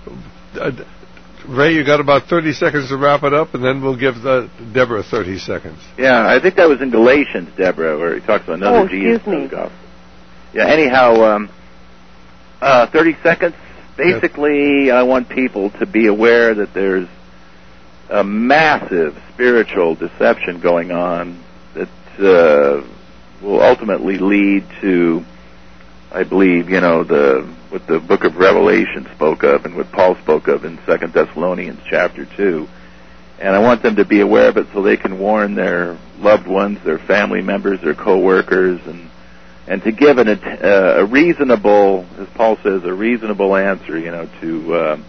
Ray, you got about 30 seconds to wrap it up, and then we'll give Deborah 30 seconds. Yeah, I think that was in Galatians, Deborah, where he talks about another Jesus in the gospel. Yeah, anyhow, 30 seconds. Basically, yes. I want people to be aware that there's a massive spiritual deception going on that will ultimately lead to I believe, what the book of Revelation spoke of and what Paul spoke of in 2 Thessalonians chapter 2. And I want them to be aware of it so they can warn their loved ones, their family members, their co-workers, and to give a reasonable, as Paul says, a reasonable answer, to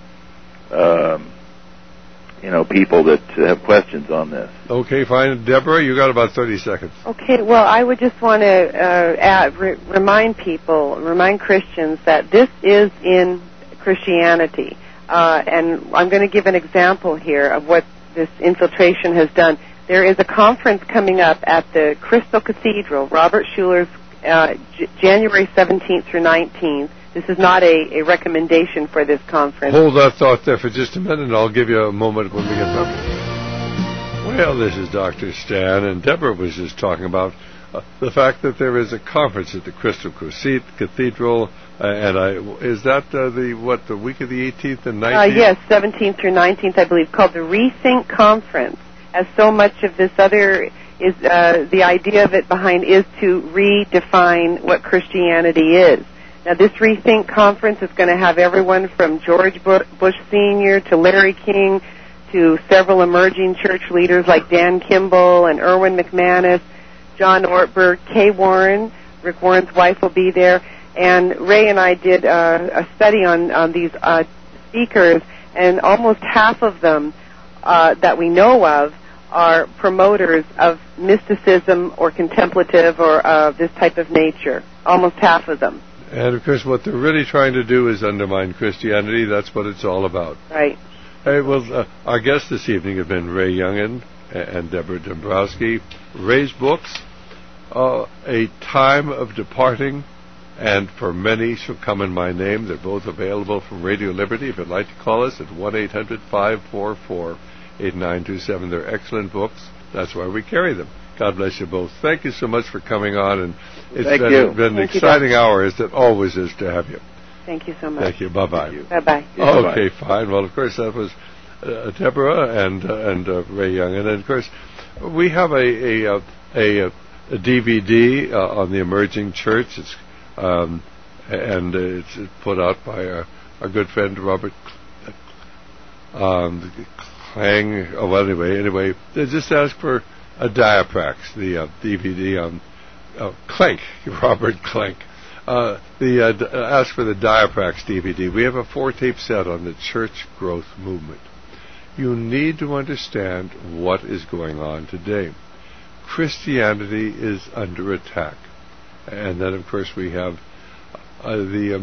people that have questions on this. Okay, fine. Deborah, you got about 30 seconds. Okay, well, I would just want to remind Christians that this is in Christianity. And I'm going to give an example here of what this infiltration has done. There is a conference coming up at the Crystal Cathedral, Robert Schuller's, January 17th through 19th. This is not a recommendation for this conference. Hold that thought there for just a minute, and I'll give you a moment when we get back. Well, this is Dr. Stan, and Deborah was just talking about the fact that there is a conference at the Crystal Cathedral, is that the week of the 18th and 19th? Yes, 17th through 19th, I believe, called the Rethink Conference. As so much of this other is, the idea of it behind is to redefine what Christianity is. Now, this Rethink Conference is going to have everyone from George Bush Sr. to Larry King to several emerging church leaders like Dan Kimball and Erwin McManus, John Ortberg, Kay Warren. Rick Warren's wife will be there. And Ray and I did a study on these speakers, and almost half of them that we know of are promoters of mysticism or contemplative or this type of nature. Almost half of them. And, of course, what they're really trying to do is undermine Christianity. That's what it's all about. Right. Hey, well, our guests this evening have been Ray Youngin and Deborah Dombrowski. Ray's books, A Time of Departing, and For Many Shall Come in My Name. They're both available from Radio Liberty. If you'd like to call us at 1-800-544-8927. They're excellent books. That's why we carry them. God bless you both. Thank you so much for coming on, and it's been an exciting hour, as it always is, to have you. Thank you so much. Thank you. Bye-bye. Bye-bye. Okay, fine. Well, of course, that was Deborah and Ray Young. And then, of course, we have a DVD on the emerging church. It's put out by our good friend Robert Klang. Oh, well, anyway, they just ask for a Diaprax, the DVD on Clank, Robert Clank. Ask for the Diaprax DVD. We have a 4-tape set on the church growth movement. You need to understand what is going on today. Christianity is under attack. And then, of course, we have the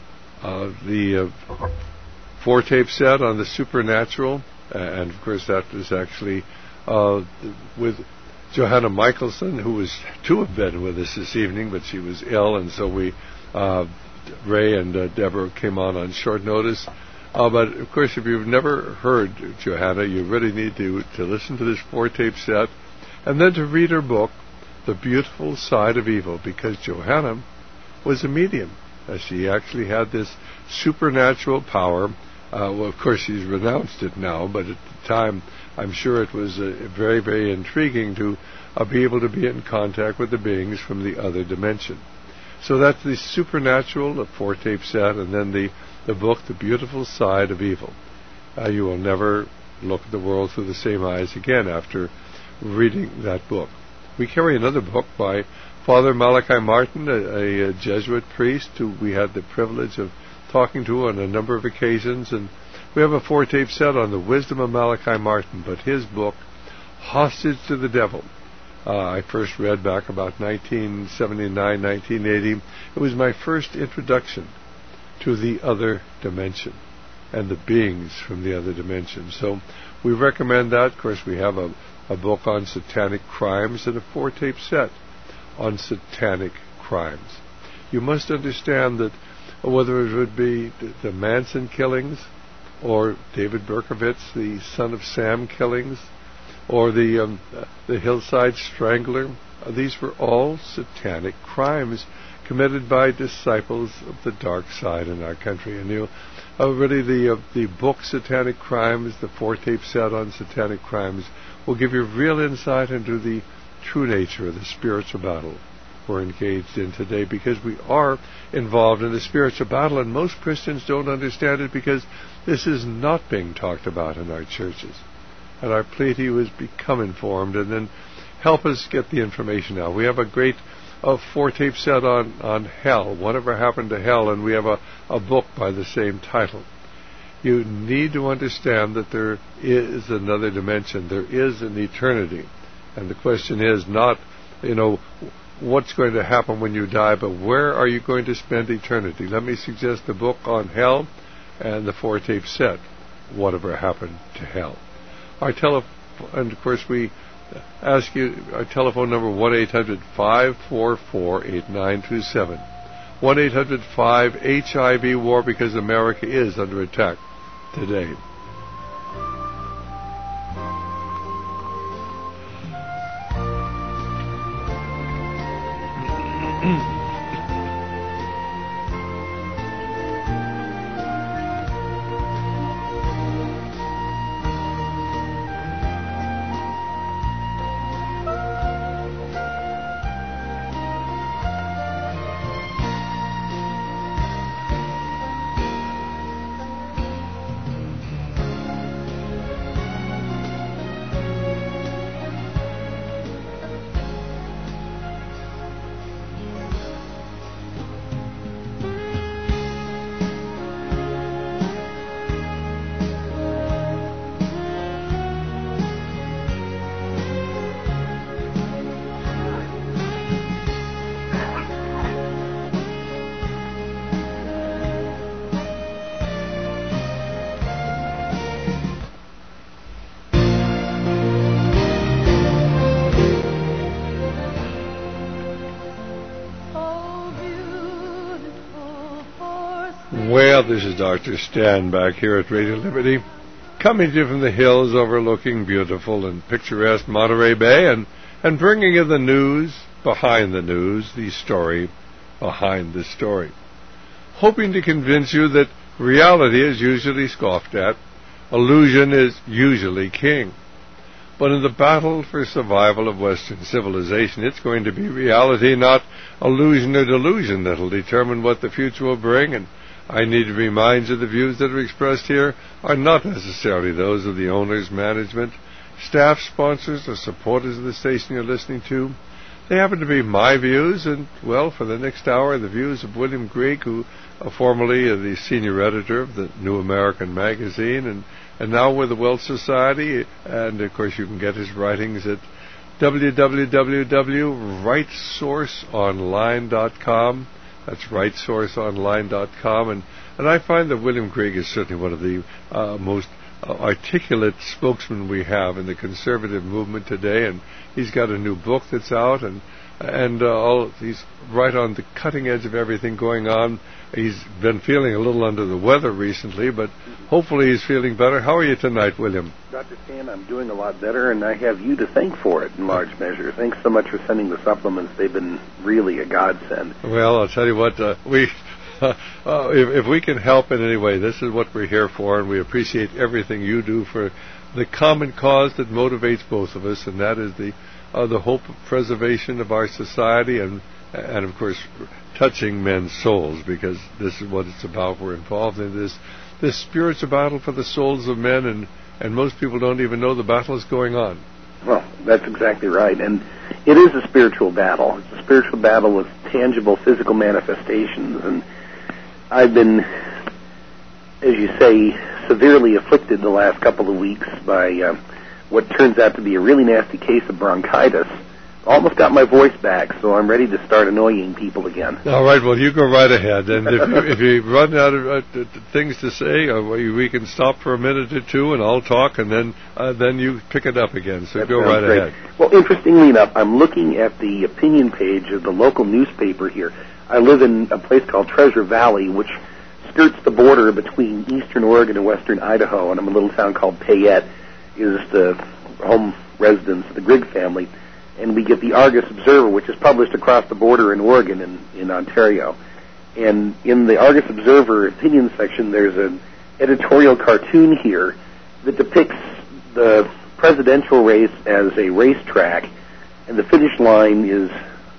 4-tape set on the supernatural. And, of course, that is actually with Johanna Michelson, who was to have been with us this evening, but she was ill, and so Ray and Deborah came on short notice. But, of course, if you've never heard Johanna, you really need to listen to this 4-tape set, and then to read her book, The Beautiful Side of Evil, because Johanna was a medium. She actually had this supernatural power. Well, of course, she's renounced it now, but at the time, I'm sure it was very, very intriguing to be able to be in contact with the beings from the other dimension. So that's the supernatural, the 4-tape set, and then the book, The Beautiful Side of Evil. You will never look at the world through the same eyes again after reading that book. We carry another book by Father Malachi Martin, a Jesuit priest who we had the privilege of talking to on a number of occasions, and we have a 4-tape set on the wisdom of Malachi Martin, but his book, Hostage to the Devil, I first read back about 1979, 1980. It was my first introduction to the other dimension and the beings from the other dimension. So we recommend that. Of course, we have a book on satanic crimes and a 4-tape set on satanic crimes. You must understand that whether it would be the Manson killings, or David Berkowitz, the Son of Sam killings, or the Hillside Strangler, these were all satanic crimes committed by disciples of the dark side in our country. And really the book Satanic Crimes, the 4-tape set on satanic crimes, will give you real insight into the true nature of the spiritual battle we're engaged in today, because we are involved in the spiritual battle, and most Christians don't understand it because this is not being talked about in our churches. And our plea to you is become informed, and then help us get the information out. We have a great 4-tape set on hell, whatever happened to hell, and we have a book by the same title. You need to understand that there is another dimension. There is an eternity. And the question is not, what's going to happen when you die, but where are you going to spend eternity? Let me suggest the book on hell and the 4-tape set, Whatever Happened to Hell. And of course we ask you, our telephone number, 1-800-544-8927. 1-800-5-HIV-WAR, because America is under attack today. Well, this is Dr. Stan back here at Radio Liberty, coming to you from the hills overlooking beautiful and picturesque Monterey Bay, and bringing you the news behind the news, the story behind the story. Hoping to convince you that reality is usually scoffed at, illusion is usually king. But in the battle for survival of Western civilization, it's going to be reality, not illusion or delusion, that'll determine what the future will bring. And I need to remind you the views that are expressed here are not necessarily those of the owners, management, staff, sponsors, or supporters of the station you're listening to. They happen to be my views, and, well, for the next hour, the views of William Grigg, who formerly the senior editor of the New American Magazine, and now with the Wealth Society. And, of course, you can get his writings at www.rightsourceonline.com. That's rightsourceonline.com. And I find that William Grigg is certainly one of the most articulate spokesmen we have in the conservative movement today. And he's got a new book that's out, and he's right on the cutting edge of everything going on. He's been feeling a little under the weather recently, but hopefully he's feeling better. How are you tonight, William? Dr. Stan, I'm doing a lot better, and I have you to thank for it in large measure. Thanks so much for sending the supplements. They've been really a godsend. Well, I'll tell you what, if we can help in any way, this is what we're here for, and we appreciate everything you do for the common cause that motivates both of us, and that is the hope of preservation of our society, and of course touching men's souls, because this is what it's about. We're involved in this spiritual battle for the souls of men, and most people don't even know the battle is going on. Well, that's exactly right, and it is a spiritual battle. It's a spiritual battle with tangible physical manifestations, and I've been, as you say, severely afflicted the last couple of weeks by what turns out to be a really nasty case of bronchitis. Almost got my voice back, so I'm ready to start annoying people again. All right, well, you go right ahead. And if you run out of things to say, we can stop for a minute or two, and I'll talk, and then you pick it up again. So that go right great. ahead. Well, interestingly enough, I'm looking at the opinion page of the local newspaper here. I live in a place called Treasure Valley, which skirts the border between eastern Oregon and western Idaho, and I'm a little town called Payette, is the home residence of the Grigg family. And we get the Argus Observer, which is published across the border in Oregon and in Ontario. And in the Argus Observer opinion section, there's an editorial cartoon here that depicts the presidential race as a racetrack, and the finish line is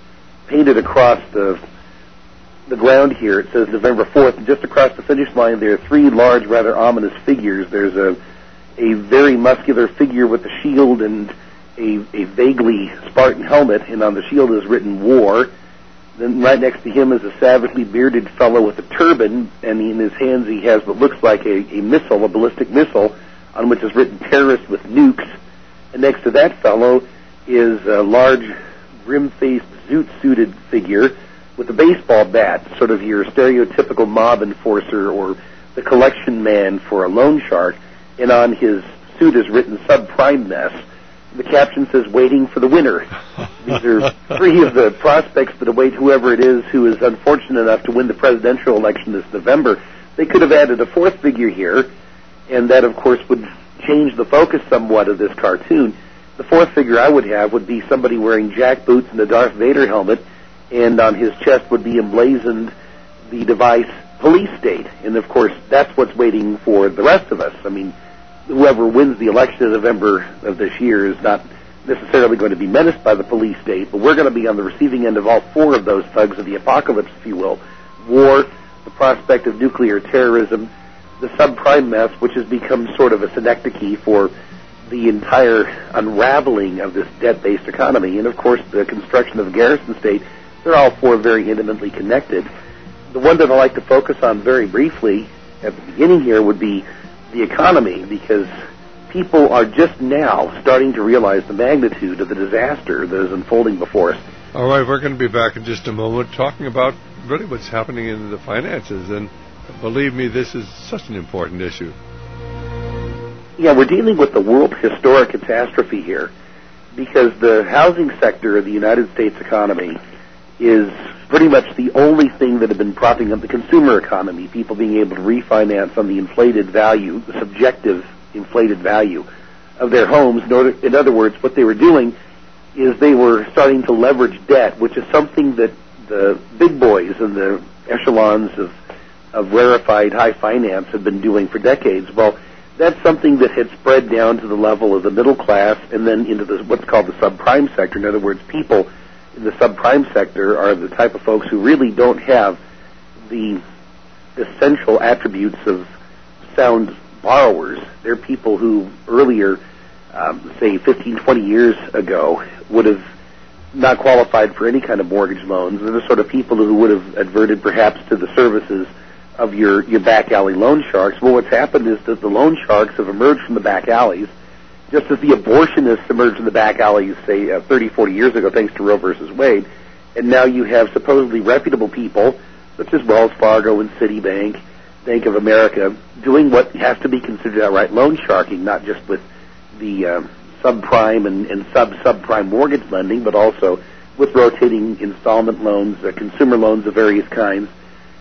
painted across the ground here. It says November 4th, and just across the finish line there are three large, rather ominous figures. There's a very muscular figure with a shield and a vaguely Spartan helmet, and on the shield is written war. Then right next to him is a savagely bearded fellow with a turban, and in his hands he has what looks like a missile, a ballistic missile, on which is written terrorist with nukes. And next to that fellow is a large, grim-faced, zoot-suited figure with a baseball bat, sort of your stereotypical mob enforcer or the collection man for a loan shark, and on his suit is written subprime mess. The caption says, waiting for the winner. These are three of the prospects that await whoever it is who is unfortunate enough to win the presidential election this November. They could have added a fourth figure here, and that, of course, would change the focus somewhat of this cartoon. The fourth figure I would have would be somebody wearing jack boots and a Darth Vader helmet, and on his chest would be emblazoned the device police state. And, of course, that's what's waiting for the rest of us. I mean, whoever wins the election in November of this year is not necessarily going to be menaced by the police state, but we're going to be on the receiving end of all four of those thugs of the apocalypse, if you will. War, the prospect of nuclear terrorism, the subprime mess, which has become sort of a synecdoche for the entire unraveling of this debt-based economy, and, of course, the construction of a garrison state. They're all four very intimately connected. The one that I'd like to focus on very briefly at the beginning here would be the economy, because people are just now starting to realize the magnitude of the disaster that is unfolding before us. All right, we're going to be back in just a moment talking about really what's happening in the finances, and believe me, this is such an important issue. Yeah, we're dealing with the world historic catastrophe here, because the housing sector of the United States economy is pretty much the only thing that has been propping up the consumer economy, people being able to refinance on the inflated value, the subjective inflated value of their homes. In other words, what they were doing is they were starting to leverage debt, which is something that the big boys and the echelons of rarefied high finance have been doing for decades. Well, that's something that had spread down to the level of the middle class and then into what's called the subprime sector. In other words, people in the subprime sector are the type of folks who really don't have the essential attributes of sound borrowers. They're people who earlier, say 15, 20 years ago, would have not qualified for any kind of mortgage loans. They're the sort of people who would have adverted perhaps to the services of your back alley loan sharks. Well, what's happened is that the loan sharks have emerged from the back alleys, just as the abortionists emerged from the back alleys, say, 30, 40 years ago, thanks to Roe versus Wade. And now you have supposedly reputable people, such as Wells Fargo and Citibank, Bank of America, doing what has to be considered outright loan sharking, not just with the subprime and subprime mortgage lending, but also with rotating installment loans, consumer loans of various kinds.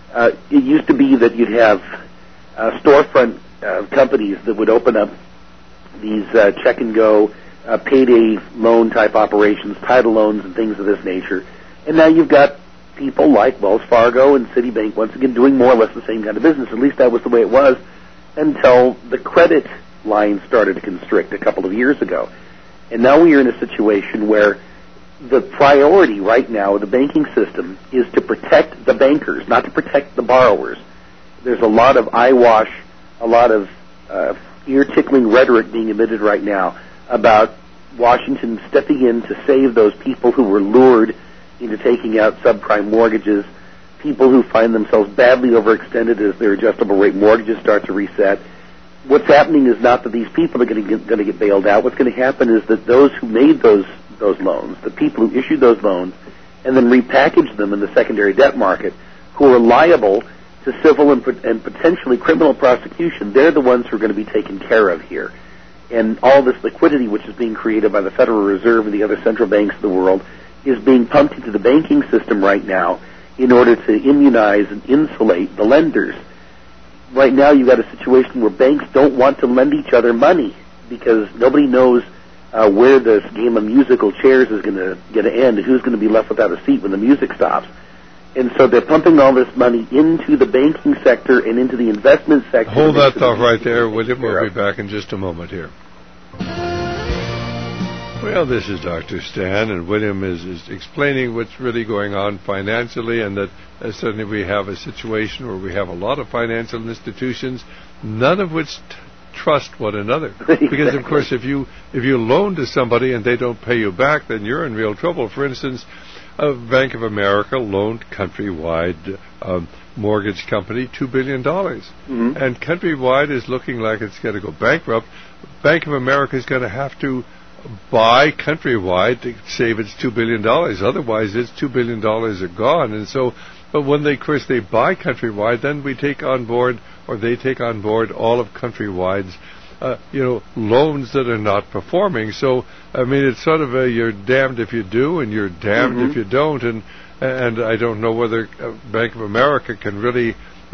It used to be that you'd have storefront companies that would open up these check-and-go payday loan-type operations, title loans and things of this nature. And now you've got people like Wells Fargo and Citibank, once again, doing more or less the same kind of business. At least that was the way it was until the credit line started to constrict a couple of years ago. And now we are in a situation where the priority right now of the banking system is to protect the bankers, not to protect the borrowers. There's a lot of eyewash, a lot of ear-tickling rhetoric being emitted right now about Washington stepping in to save those people who were lured into taking out subprime mortgages, people who find themselves badly overextended as their adjustable rate mortgages start to reset. What's happening is not that these people are going to get bailed out. What's going to happen is that those who made those loans, the people who issued those loans, and then repackaged them in the secondary debt market, who are liable to civil and potentially criminal prosecution, they're the ones who are going to be taken care of here. And all this liquidity, which is being created by the Federal Reserve and the other central banks of the world, is being pumped into the banking system right now in order to immunize and insulate the lenders. Right now you've got a situation where banks don't want to lend each other money because nobody knows where this game of musical chairs is going to end and who's going to be left without a seat when the music stops. And so they're pumping all this money into the banking sector and into the investment sector. Hold that thought right there, William. We'll be back in just a moment here. Well, this is Dr. Stan, and William is explaining what's really going on financially, and that suddenly we have a situation where we have a lot of financial institutions, none of which trust one another. Exactly. Because, of course, if you loan to somebody and they don't pay you back, then you're in real trouble. For instance, Bank of America loaned Countrywide mortgage company $2 billion. Mm-hmm. And Countrywide is looking like it's going to go bankrupt. Bank of America is going to have to buy Countrywide to save its $2 billion. Otherwise, its $2 billion are gone. And so, but when they buy Countrywide, then we take on board, or they take on board, all of Countrywide's loans that are not performing. So, I mean, it's sort of you're damned if you do, and you're damned if you don't. And I don't know whether Bank of America can really,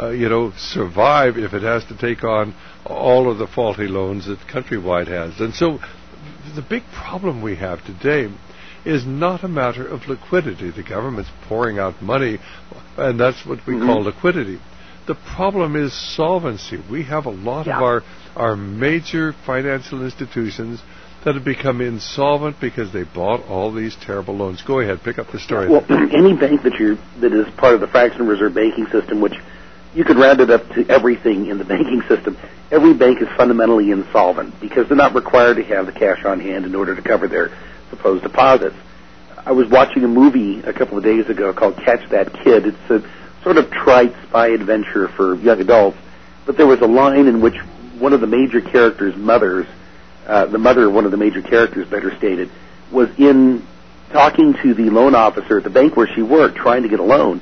survive if it has to take on all of the faulty loans that Countrywide has. And so, the big problem we have today is not a matter of liquidity. The government's pouring out money, and that's what we call liquidity. The problem is solvency. We have a lot of our major financial institutions that have become insolvent because they bought all these terrible loans. Go ahead, pick up the story. Well, any bank that is part of the fractional reserve banking system, which you could round it up to everything in the banking system, every bank is fundamentally insolvent because they're not required to have the cash on hand in order to cover their supposed deposits. I was watching a movie a couple of days ago called Catch That Kid. It's a sort of trite spy adventure for young adults, but there was a line in which one of the major characters' mothers, the mother of one of the major characters, better stated, was in talking to the loan officer at the bank where she worked, trying to get a loan,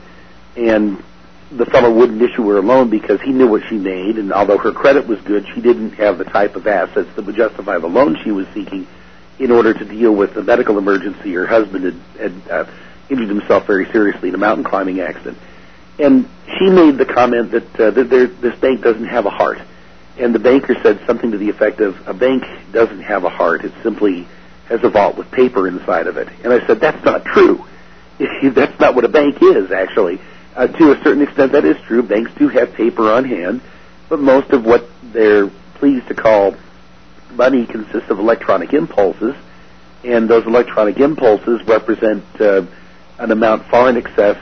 and the fellow wouldn't issue her a loan because he knew what she made, and although her credit was good, she didn't have the type of assets that would justify the loan she was seeking in order to deal with the medical emergency. Her husband had injured himself very seriously in a mountain climbing accident. And she made the comment that this bank doesn't have a heart. And the banker said something to the effect of, a bank doesn't have a heart, it simply has a vault with paper inside of it. And I said, that's not true. That's not what a bank is, actually. To a certain extent, that is true. Banks do have paper on hand, but most of what they're pleased to call money consists of electronic impulses, and those electronic impulses represent an amount far in excess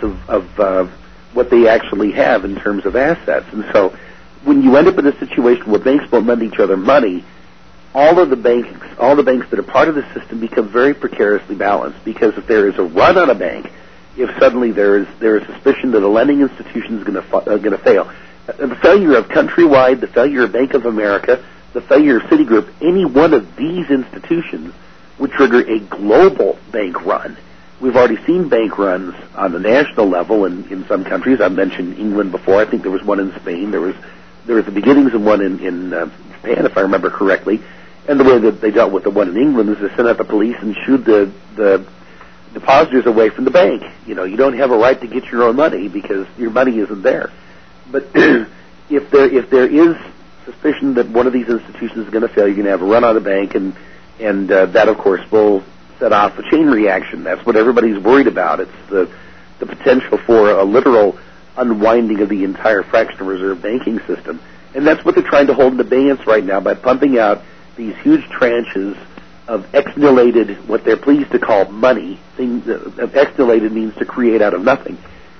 of what they actually have in terms of assets. And so when you end up in a situation where banks won't lend each other money, all the banks that are part of the system become very precariously balanced, because if there is a run on a bank, if suddenly there is suspicion that a lending institution is going to fail, the failure of Countrywide, the failure of Bank of America, the failure of Citigroup, any one of these institutions would trigger a global bank run. We've already seen bank runs on the national level in some countries. I've mentioned England before. I think there was one in Spain. There was the beginnings of one in Japan, if I remember correctly. And the way that they dealt with the one in England is they sent out the police and shooed the depositors away from the bank. You don't have a right to get your own money because your money isn't there. But if there is suspicion that one of these institutions is going to fail, you're going to have a run on the bank, and that, of course, will set off a chain reaction. That's what everybody's worried about. It's the potential for a literal unwinding of the entire fractional reserve banking system. And that's what they're trying to hold in abeyance right now by pumping out these huge tranches of exnulated, what they're pleased to call money. Exnulated means to create out of nothing.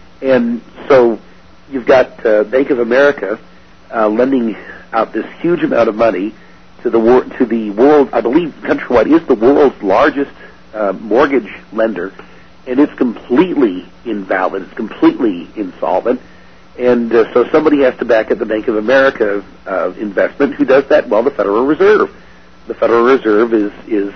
And so you've got Bank of America lending out this huge amount of money to the world. I believe Countrywide is the world's largest mortgage lender, and it's completely invalid. It's completely insolvent. And so somebody has to back up the Bank of America investment. Who does that? Well, the Federal Reserve. The Federal Reserve is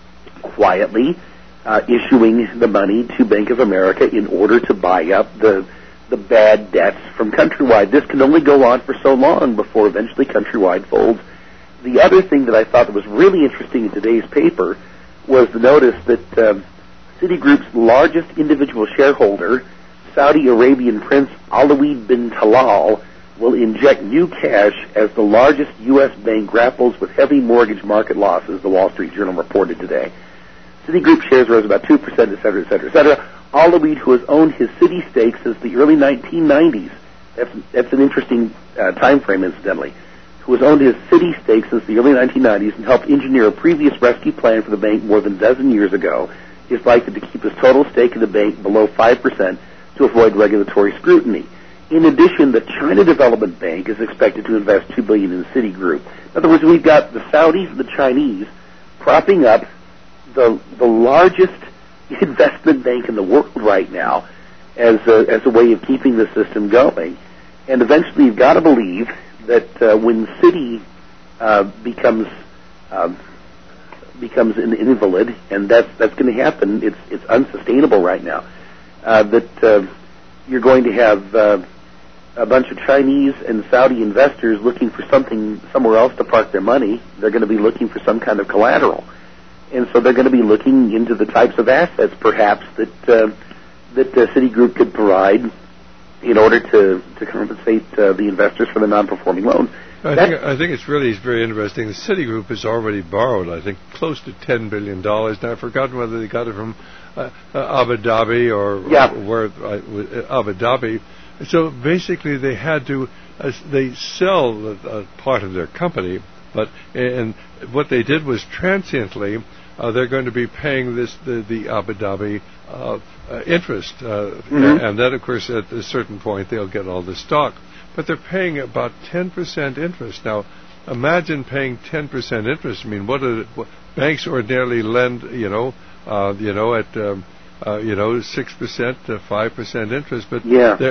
quietly issuing the money to Bank of America in order to buy up the bad debts from Countrywide. This can only go on for so long before eventually Countrywide folds. The other thing that I thought that was really interesting in today's paper was the notice that Citigroup's largest individual shareholder, Saudi Arabian Prince Alawid bin Talal, will inject new cash as the largest U.S. bank grapples with heavy mortgage market losses, the Wall Street Journal reported today. Citigroup shares rose about 2%, et cetera, et cetera, et cetera. Alawid, who has owned his Citi stake since the early 1990s, that's an interesting time frame, incidentally, who has owned his Citi stake since the early 1990s and helped engineer a previous rescue plan for the bank more than a dozen years ago, is likely to keep his total stake in the bank below 5% to avoid regulatory scrutiny. In addition, the China Development Bank is expected to invest $2 billion in Citigroup. In other words, we've got the Saudis and the Chinese propping up the largest investment bank in the world right now as a way of keeping the system going. And eventually, you've got to believe that when Citi becomes an invalid, and that's going to happen, it's unsustainable right now. That you're going to have a bunch of Chinese and Saudi investors looking for something somewhere else to park their money. They're going to be looking for some kind of collateral, and so they're going to be looking into the types of assets, perhaps that Citigroup could provide in order to compensate the investors for the non-performing loans. I think it's really very interesting. The Citigroup has already borrowed, I think, close to $10 billion. Now, I've forgotten whether they got it from Abu Dhabi or where Abu Dhabi. So basically, they had to they sell part of their company, and what they did was transiently they're going to be paying the Abu Dhabi interest, and then of course at a certain point they'll get all the stock. But they're paying about 10% interest. Now, imagine paying 10% interest. I mean, what banks ordinarily lend, at 6% to 5% interest, but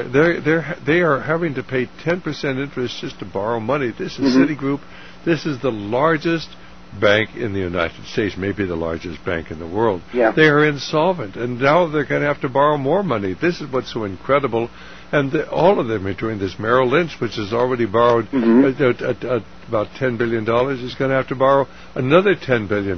they are having to pay 10% interest just to borrow money. This is Citigroup. This is the largest bank in the United States, maybe the largest bank in the world. They are insolvent, and now they're going to have to borrow more money. This is what's so incredible. And all of them are doing this. Merrill Lynch, which has already borrowed about $10 billion, is going to have to borrow another $10 billion,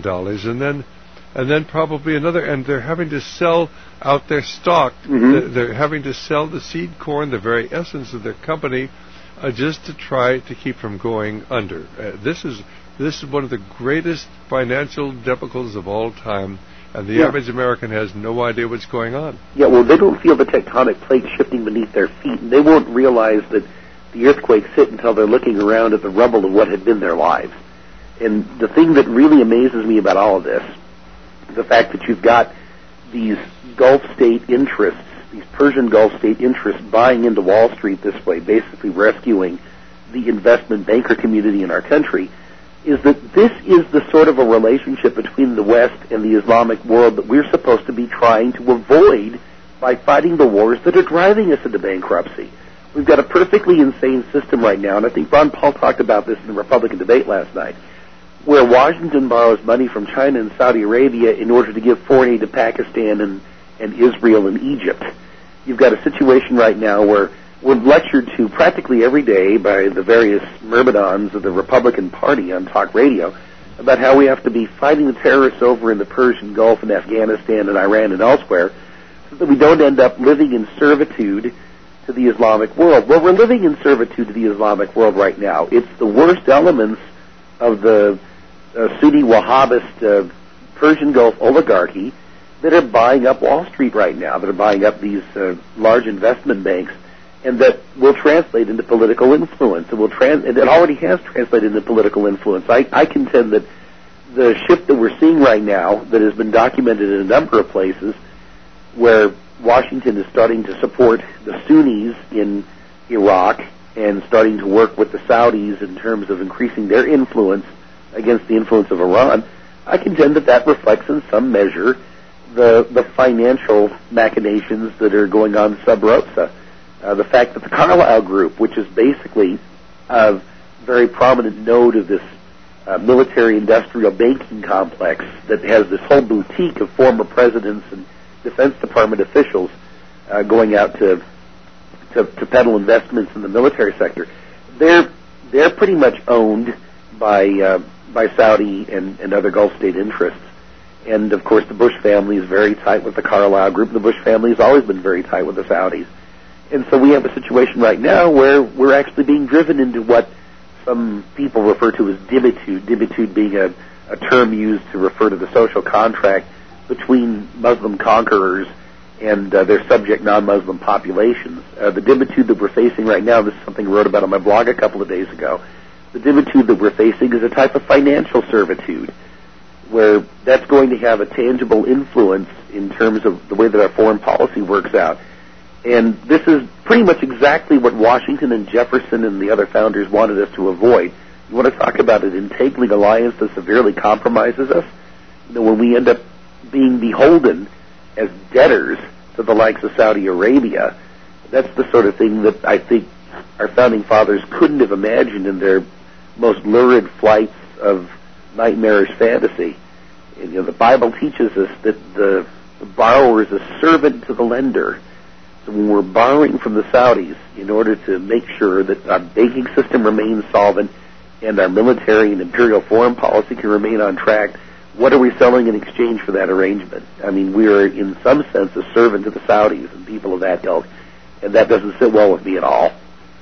and then probably another. And they're having to sell out their stock. They're having to sell the seed corn, the very essence of their company, just to try to keep from going under. This is one of the greatest financial debacles of all time. And the average American has no idea what's going on. Yeah, well, they don't feel the tectonic plate shifting beneath their feet, and they won't realize that the earthquakes hit until they're looking around at the rubble of what had been their lives. And the thing that really amazes me about all of this is the fact that you've got these Gulf state interests, these Persian Gulf state interests buying into Wall Street this way, basically rescuing the investment banker community in our country, is that this is the sort of a relationship between the West and the Islamic world that we're supposed to be trying to avoid by fighting the wars that are driving us into bankruptcy. We've got a perfectly insane system right now, and I think Ron Paul talked about this in the Republican debate last night, where Washington borrows money from China and Saudi Arabia in order to give foreign aid to Pakistan and Israel and Egypt. You've got a situation right now where we're lectured to practically every day by the various myrmidons of the Republican Party on talk radio about how we have to be fighting the terrorists over in the Persian Gulf and Afghanistan and Iran and elsewhere so that we don't end up living in servitude to the Islamic world. Well, we're living in servitude to the Islamic world right now. It's the worst elements of the Sunni Wahhabist Persian Gulf oligarchy that are buying up Wall Street right now, that are buying up these large investment banks, and that will translate into political influence. And it already has translated into political influence. I contend that the shift that we're seeing right now, that has been documented in a number of places, where Washington is starting to support the Sunnis in Iraq and starting to work with the Saudis in terms of increasing their influence against the influence of Iran, I contend that reflects in some measure the financial machinations that are going on sub rosa. The fact that the Carlyle Group, which is basically a very prominent node of this military-industrial banking complex that has this whole boutique of former presidents and Defense Department officials going out to peddle investments in the military sector, they're pretty much owned by Saudi and other Gulf state interests. And, of course, the Bush family is very tight with the Carlyle Group. The Bush family has always been very tight with the Saudis. And so we have a situation right now where we're actually being driven into what some people refer to as dibitude being a term used to refer to the social contract between Muslim conquerors and their subject non-Muslim populations. The dibitude that we're facing right now, this is something I wrote about on my blog a couple of days ago, The divitude that we're facing is a type of financial servitude, where that's going to have a tangible influence in terms of the way that our foreign policy works out. And this is pretty much exactly what Washington and Jefferson and the other founders wanted us to avoid. You want to talk about an entangling alliance that severely compromises us? When we end up being beholden as debtors to the likes of Saudi Arabia, that's the sort of thing that I think our founding fathers couldn't have imagined in their most lurid flights of nightmarish fantasy. And, the Bible teaches us that the borrower is a servant to the lender. So when we're borrowing from the Saudis in order to make sure that our banking system remains solvent and our military and imperial foreign policy can remain on track, what are we selling in exchange for that arrangement? I mean, we are in some sense a servant to the Saudis and people of that ilk, and that doesn't sit well with me at all.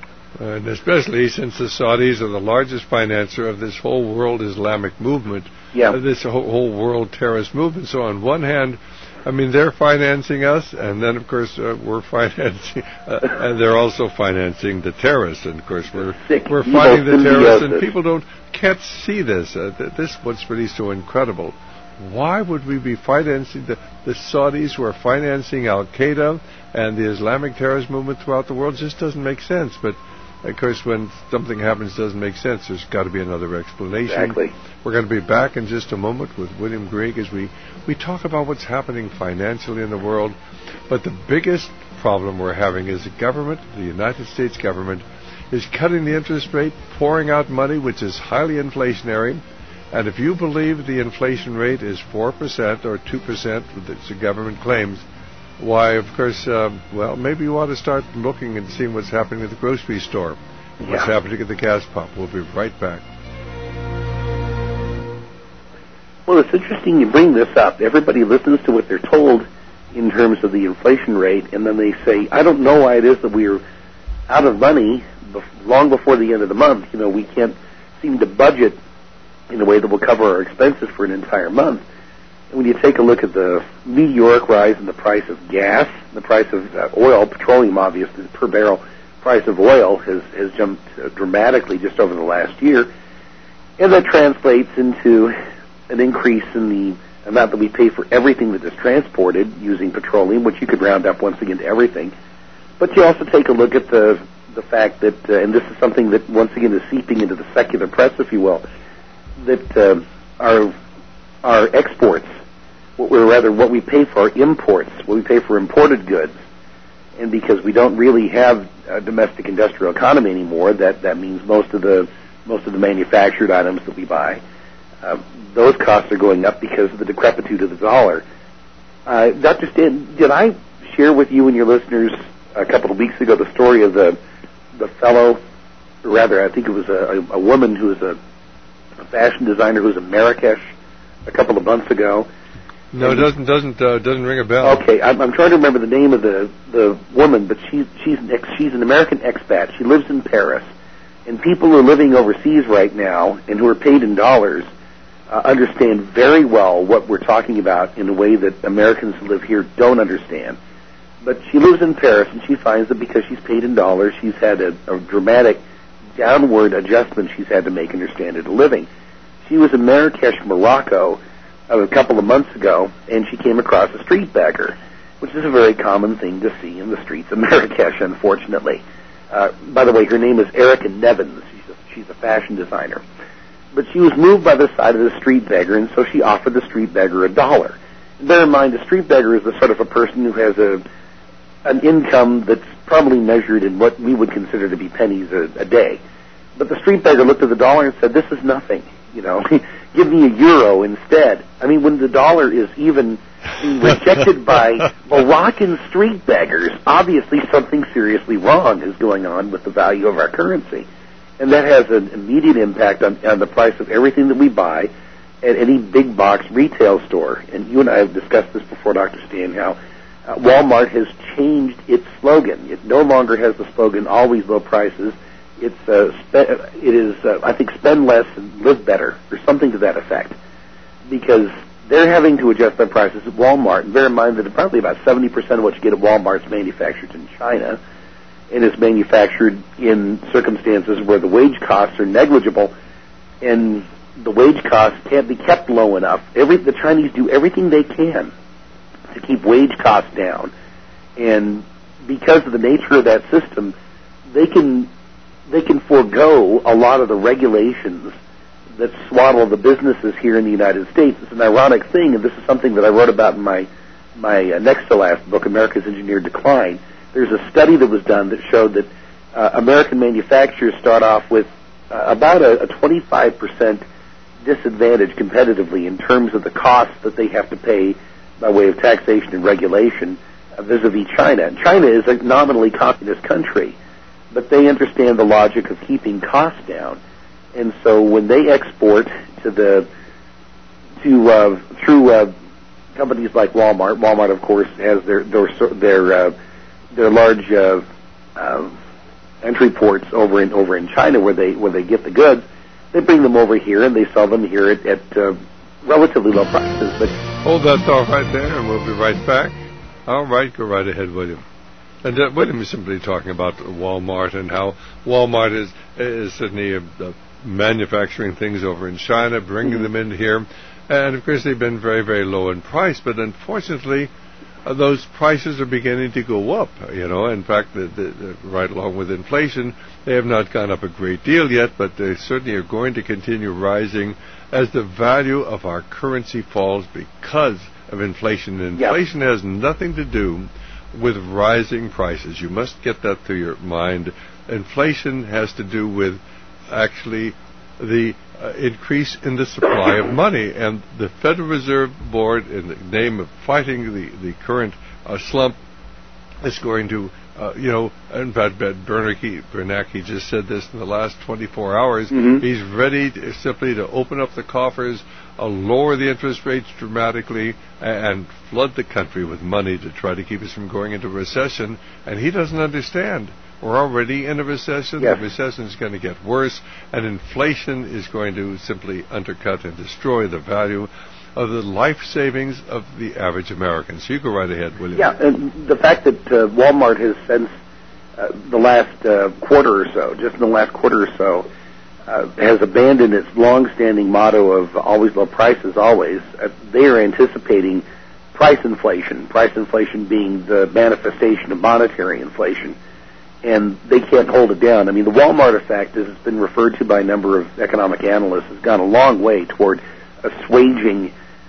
And especially since the Saudis are the largest financer of this whole world Islamic movement, this whole world terrorist movement. So on one hand, I mean, they're financing us, and then, of course, we're financing, and they're also financing the terrorists. And, of course, we're fighting the terrorists, and people can't see this. This is what's really so incredible. Why would we be financing the Saudis who are financing Al-Qaeda and the Islamic terrorist movement throughout the world? It just doesn't make sense. But, of course, when something happens doesn't make sense, there's got to be another explanation. Exactly. We're going to be back in just a moment with William Grigg as we talk about what's happening financially in the world. But the biggest problem we're having is the government, the United States government, is cutting the interest rate, pouring out money, which is highly inflationary. And if you believe the inflation rate is 4% or 2%, which the government claims, why, of course, maybe you ought to start looking and seeing what's happening at the grocery store, what's happening at the gas pump. We'll be right back. Well, it's interesting you bring this up. Everybody listens to what they're told in terms of the inflation rate, and then they say, I don't know why it is that we're out of money long before the end of the month. We can't seem to budget in a way that will cover our expenses for an entire month. And when you take a look at the meteoric rise in the price of gas, the price of oil, petroleum, obviously, per barrel price of oil has jumped dramatically just over the last year, and that translates into an increase in the amount that we pay for everything that is transported using petroleum, which you could round up once again to everything. But you also take a look at the fact that, and this is something that once again is seeping into the secular press, if you will, that our exports, what we pay for our imports, what we pay for imported goods, and because we don't really have a domestic industrial economy anymore, that means most of the manufactured items that we buy, those costs are going up because of the decrepitude of the dollar. Dr. Stan, did I share with you and your listeners a couple of weeks ago the story of the fellow, or rather, I think it was a woman who was a fashion designer who was in Marrakesh a couple of months ago? No, it doesn't ring a bell. Okay, I'm trying to remember the name of the woman, but she's an American expat. She lives in Paris, and people who are living overseas right now and who are paid in dollars understand very well what we're talking about in a way that Americans who live here don't understand. But she lives in Paris, and she finds that because she's paid in dollars, she's had a dramatic downward adjustment she's had to make in her standard of living. She was in Marrakesh, Morocco, a couple of months ago, and she came across a street beggar, which is a very common thing to see in the streets of Marrakesh, unfortunately. By the way, her name is Erica Nevins. She's a fashion designer. But she was moved by the sight of the street beggar, and so she offered the street beggar $1. Bear in mind, a street beggar is the sort of a person who has an income that's probably measured in what we would consider to be pennies a day. But the street beggar looked at the dollar and said, this is nothing, give me €1 instead. I mean, when the dollar is even being rejected by Moroccan street beggars, obviously something seriously wrong is going on with the value of our currency. And that has an immediate impact on the price of everything that we buy at any big box retail store. And you and I have discussed this before, Dr. Stan, how Walmart has changed its slogan. It no longer has the slogan, always low prices. It is, I think, spend less and live better, or something to that effect, because they're having to adjust their prices at Walmart. And bear in mind that probably about 70% of what you get at Walmart is manufactured in China, and is manufactured in circumstances where the wage costs are negligible, and the wage costs can't be kept low enough. The Chinese do everything they can to keep wage costs down, and because of the nature of that system, they can forego a lot of the regulations that swaddle the businesses here in the United States. It's an ironic thing, and this is something that I wrote about in my next to last book, America's Engineered Decline. There's a study that was done that showed that American manufacturers start off with about a 25% disadvantage competitively in terms of the costs that they have to pay by way of taxation and regulation vis-a-vis China. And China is a nominally communist country, but they understand the logic of keeping costs down. And so when they export through companies like Walmart. Walmart, of course, has their large entry ports over in China where they get the goods. They bring them over here and they sell them here at relatively low prices. But hold that thought right there, and we'll be right back. All right, go right ahead, William. And William is simply talking about Walmart and how Walmart is certainly manufacturing things over in China, bringing them in here. And, of course, they've been very, very low in price. But, unfortunately, those prices are beginning to go up, In fact, right along with inflation, they have not gone up a great deal yet, but they certainly are going to continue rising as the value of our currency falls because of inflation. And inflation has nothing to do with rising prices. You must get that through your mind. Inflation has to do with actually the increase in the supply of money, and the Federal Reserve Board, in the name of fighting the current slump, is going to, in fact, Bernanke just said this in the last 24 hours. He's ready simply to open up the coffers, lower the interest rates dramatically, and flood the country with money to try to keep us from going into recession. And he doesn't understand. We're already in a recession. Yes. The recession is going to get worse, and inflation is going to simply undercut and destroy the value of the life savings of the average American. So you go right ahead, William. Yeah, and the fact that Walmart has since the last quarter or so, just in the last quarter or so, has abandoned its long-standing motto of always low prices, always. They are anticipating price inflation being the manifestation of monetary inflation. And they can't hold it down. I mean, the Walmart effect, as it's been referred to by a number of economic analysts, has gone a long way toward assuaging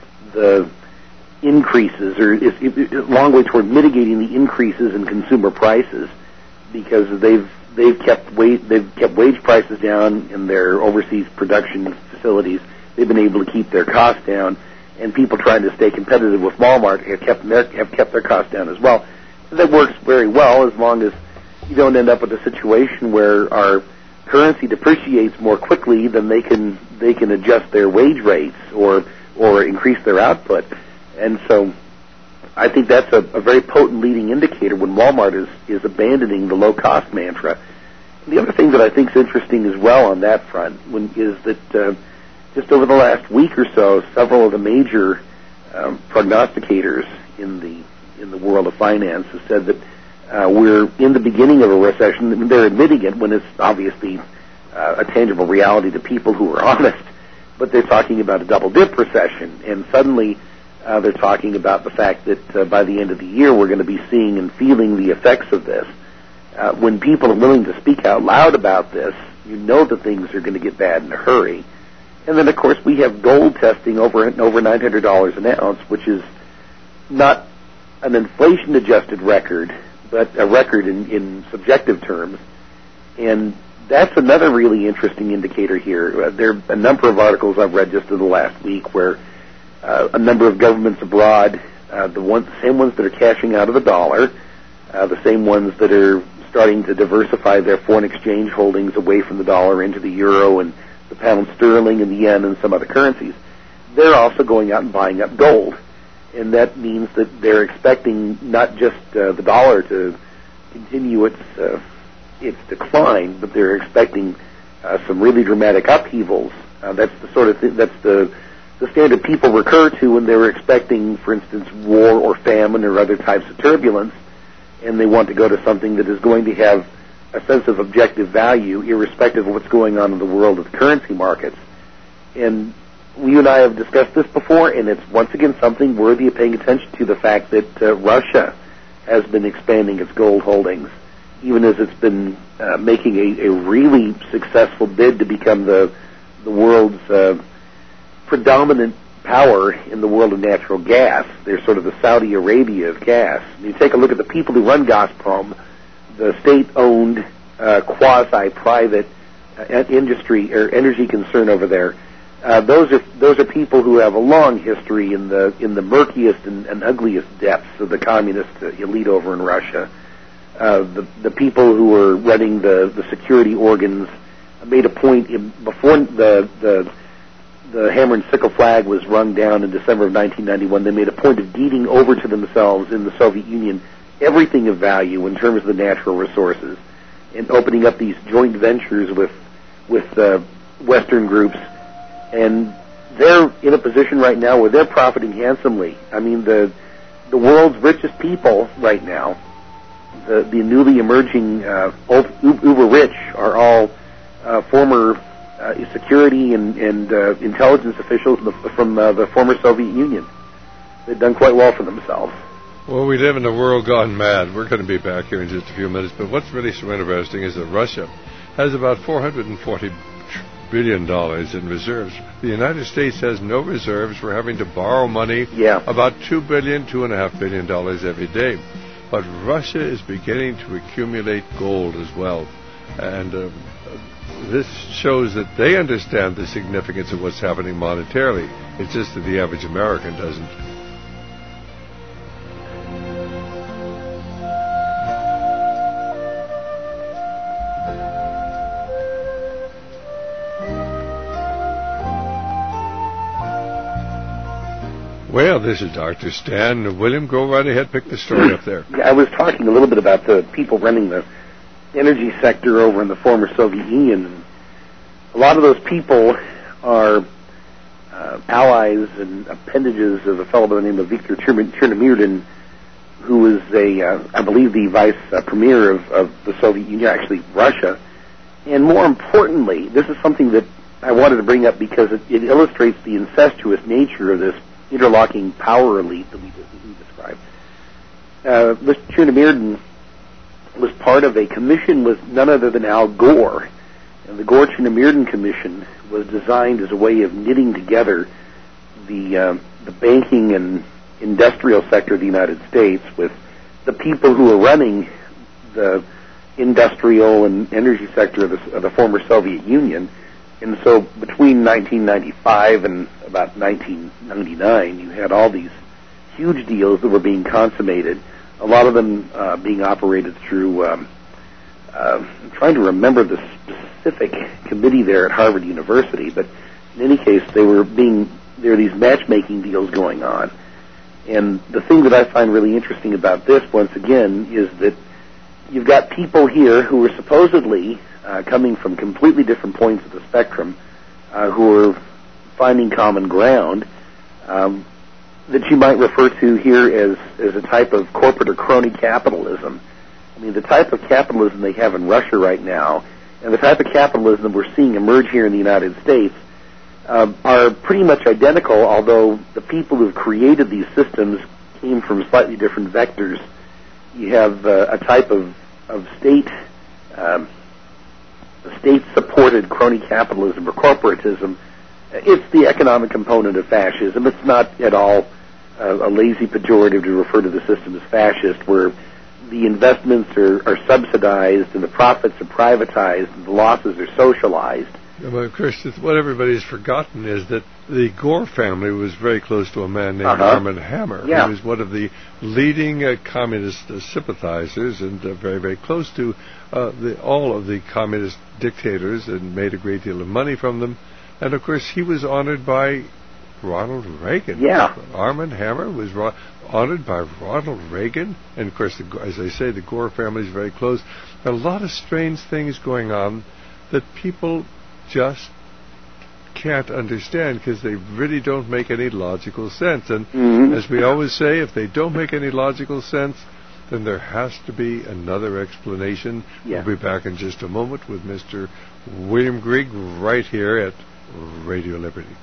the increases, or a long way toward mitigating the increases in consumer prices, because they've kept wage prices down in their overseas production facilities. They've been able to keep their costs down, and people trying to stay competitive with Walmart have kept their costs down as well. And that works very well as long as you don't end up with a situation where our currency depreciates more quickly than they can adjust their wage rates or increase their output. And so I think that's a very potent leading indicator when Walmart is abandoning the low-cost mantra. The other thing that I think is interesting as well on that front is that just over the last week or so, several of the major prognosticators in the world of finance have said that we're in the beginning of a recession. They're admitting it when it's obviously a tangible reality to people who are honest, but they're talking about a double-dip recession, and suddenly they're talking about the fact that by the end of the year we're going to be seeing and feeling the effects of this. When people are willing to speak out loud about this, you know that things are going to get bad in a hurry. And then, of course, we have gold testing over $900 an ounce, which is not an inflation-adjusted record, but a record in subjective terms. And that's another really interesting indicator here. There are a number of articles I've read just in the last week where a number of governments abroad, the same ones that are cashing out of the dollar, the same ones that are starting to diversify their foreign exchange holdings away from the dollar into the euro and the pound sterling and the yen and some other currencies, they're also going out and buying up gold. And that means that they're expecting not just the dollar to continue its decline, but they're expecting some really dramatic upheavals. That's the sort of thing, that's the standard people recur to when they were expecting, for instance, war or famine or other types of turbulence. and they want to go to something that is going to have a sense of objective value, irrespective of what's going on in the world of the currency markets. And you and I have discussed this before, and it's once again something worthy of paying attention to, the fact that Russia has been expanding its gold holdings, even as it's been making a really successful bid to become the world's predominant power in the world of natural gas. They're sort of the Saudi Arabia of gas. And you take a look at the people who run Gazprom, the state-owned, quasi-private industry or energy concern over there. Those are people who have a long history in the murkiest and ugliest depths of the communist elite over in Russia. The people who were running the security organs made a point before the hammer and sickle flag was rung down in December of 1991. They made a point of deeding over to themselves in the Soviet Union everything of value in terms of the natural resources, and opening up these joint ventures with Western groups. And they're in a position right now where they're profiting handsomely. I mean, the world's richest people right now, the newly emerging uber rich, are all former security and intelligence officials from the former Soviet Union. They've done quite well for themselves. Well, we live in a world gone mad. We're going to be back here in just a few minutes. But what's really so interesting is that Russia has about $440 billion in reserves. The United States has no reserves. We're having to borrow money, about $2 billion, $2.5 billion every day. But Russia is beginning to accumulate gold as well. And this shows that they understand the significance of what's happening monetarily. It's just that the average American doesn't. Well, this is Dr. Stan. William, go right ahead, pick the story up there. I was talking a little bit about the people running the energy sector over in the former Soviet Union. A lot of those people are allies and appendages of a fellow by the name of Viktor Chernomyrdin, who was I believe, the vice premier of the Soviet Union, actually Russia. And more importantly, this is something that I wanted to bring up because it illustrates the incestuous nature of this interlocking power elite that we described. Mr. Chernomyrdin was part of a commission with none other than Al Gore. And the Gore-Chernomyrdin Commission was designed as a way of knitting together the banking and industrial sector of the United States with the people who were running the industrial and energy sector of the former Soviet Union. And so between 1995 and about 1999, you had all these huge deals that were being consummated, a lot of them being operated through, I'm trying to remember the specific committee there at Harvard University, but in any case, there were these matchmaking deals going on. And the thing that I find really interesting about this, once again, is that you've got people here who are supposedly coming from completely different points of the spectrum, who are finding common ground, that you might refer to here as a type of corporate or crony capitalism. I mean, the type of capitalism they have in Russia right now, and the type of capitalism we're seeing emerge here in the United States, are pretty much identical, although the people who have created these systems came from slightly different vectors. You have a type of state-supported crony capitalism or corporatism. It's the economic component of fascism. It's not at all a lazy pejorative to refer to the system as fascist, where the investments are subsidized and the profits are privatized and the losses are socialized. Well, of course, what everybody's forgotten is that the Gore family was very close to a man named Armand Hammer, who was one of the leading communist sympathizers and very, very close to all of the communist dictators and made a great deal of money from them. And, of course, he was honored by Ronald Reagan. Yeah. Armand Hammer was honored by Ronald Reagan. And, of course, as I say, the Gore family is very close. A lot of strange things going on that people just can't understand because they really don't make any logical sense. And as we always say, if they don't make any logical sense, then there has to be another explanation. Yeah. We'll be back in just a moment with Mr. William Grieg right here at Radio Liberty.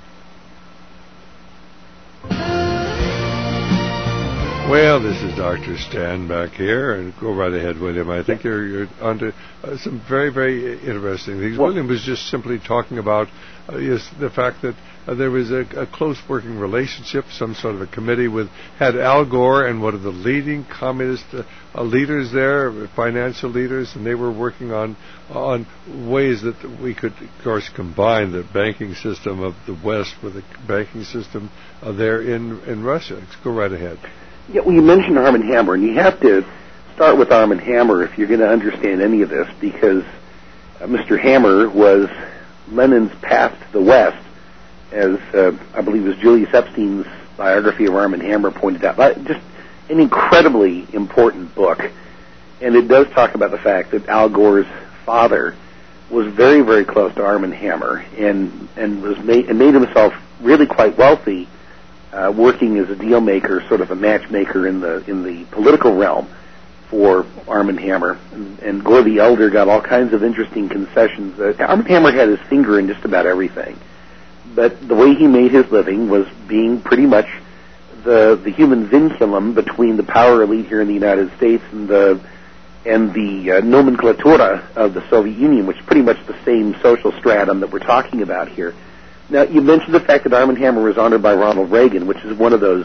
Well, this is Dr. Stan back here, and go right ahead, William. I think you're onto some very, very interesting things. William was just simply talking about the fact that there was a close working relationship, some sort of a committee had Al Gore and one of the leading communist leaders there, financial leaders, and they were working on ways that we could, of course, combine the banking system of the West with the banking system there in Russia. Let's go right ahead. Yeah, well, you mentioned Arm & Hammer, and you have to start with Arm & Hammer if you're going to understand any of this, because Mr. Hammer was Lenin's path to the West, as I believe it was Julius Epstein's biography of Arm & Hammer pointed out. Just an incredibly important book, and it does talk about the fact that Al Gore's father was very, very close to Arm & Hammer and made himself really quite wealthy working as a deal maker, sort of a matchmaker in the political realm for Arm & Hammer. And Gore the Elder got all kinds of interesting concessions. Arm & Hammer had his finger in just about everything. But the way he made his living was being pretty much the human vinculum between the power elite here in the United States and the nomenclatura of the Soviet Union, which is pretty much the same social stratum that we're talking about here. Now, you mentioned the fact that Arm & Hammer was honored by Ronald Reagan, which is one of those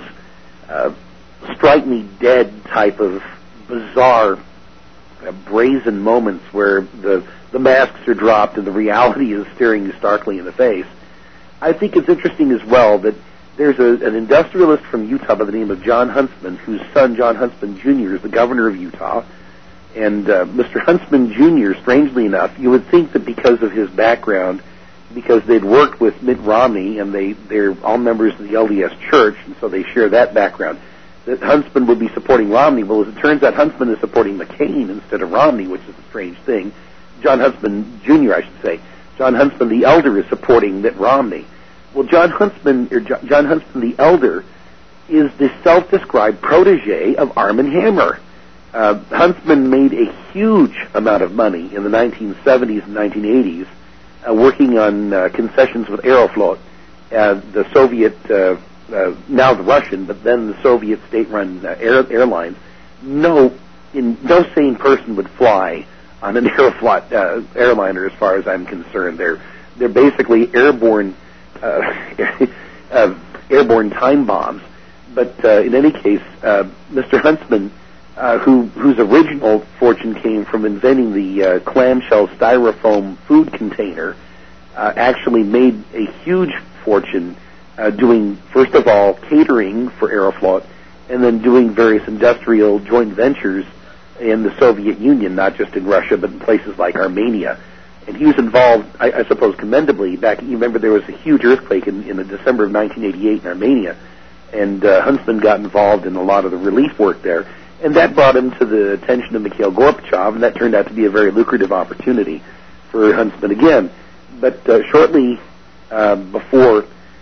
strike-me-dead type of bizarre, brazen moments where the masks are dropped and the reality is staring you starkly in the face. I think it's interesting as well that there's an industrialist from Utah by the name of John Huntsman, whose son, John Huntsman Jr., is the governor of Utah. And Mr. Huntsman Jr., strangely enough, you would think that because of his background, because they'd worked with Mitt Romney, and they're all members of the LDS Church, and so they share that background, that Huntsman would be supporting Romney. Well, as it turns out, Huntsman is supporting McCain instead of Romney, which is a strange thing. John Huntsman Jr., I should say. John Huntsman the Elder is supporting Mitt Romney. Well, John Huntsman the Elder is the self-described protege of Arm & Hammer. Huntsman made a huge amount of money in the 1970s and 1980s working on concessions with Aeroflot, the Soviet, now the Russian, but then the Soviet state-run airlines. No sane person would fly on an Aeroflot airliner, as far as I'm concerned. They're basically airborne time bombs. But in any case, Mr. Huntsman, whose original fortune came from inventing the clamshell styrofoam food container, actually made a huge fortune doing, first of all, catering for Aeroflot, and then doing various industrial joint ventures in the Soviet Union, not just in Russia, but in places like Armenia. And he was involved, I suppose commendably, back, you remember there was a huge earthquake in the December of 1988 in Armenia, and Huntsman got involved in a lot of the relief work there. And that brought him to the attention of Mikhail Gorbachev, and that turned out to be a very lucrative opportunity for Huntsman again. But shortly before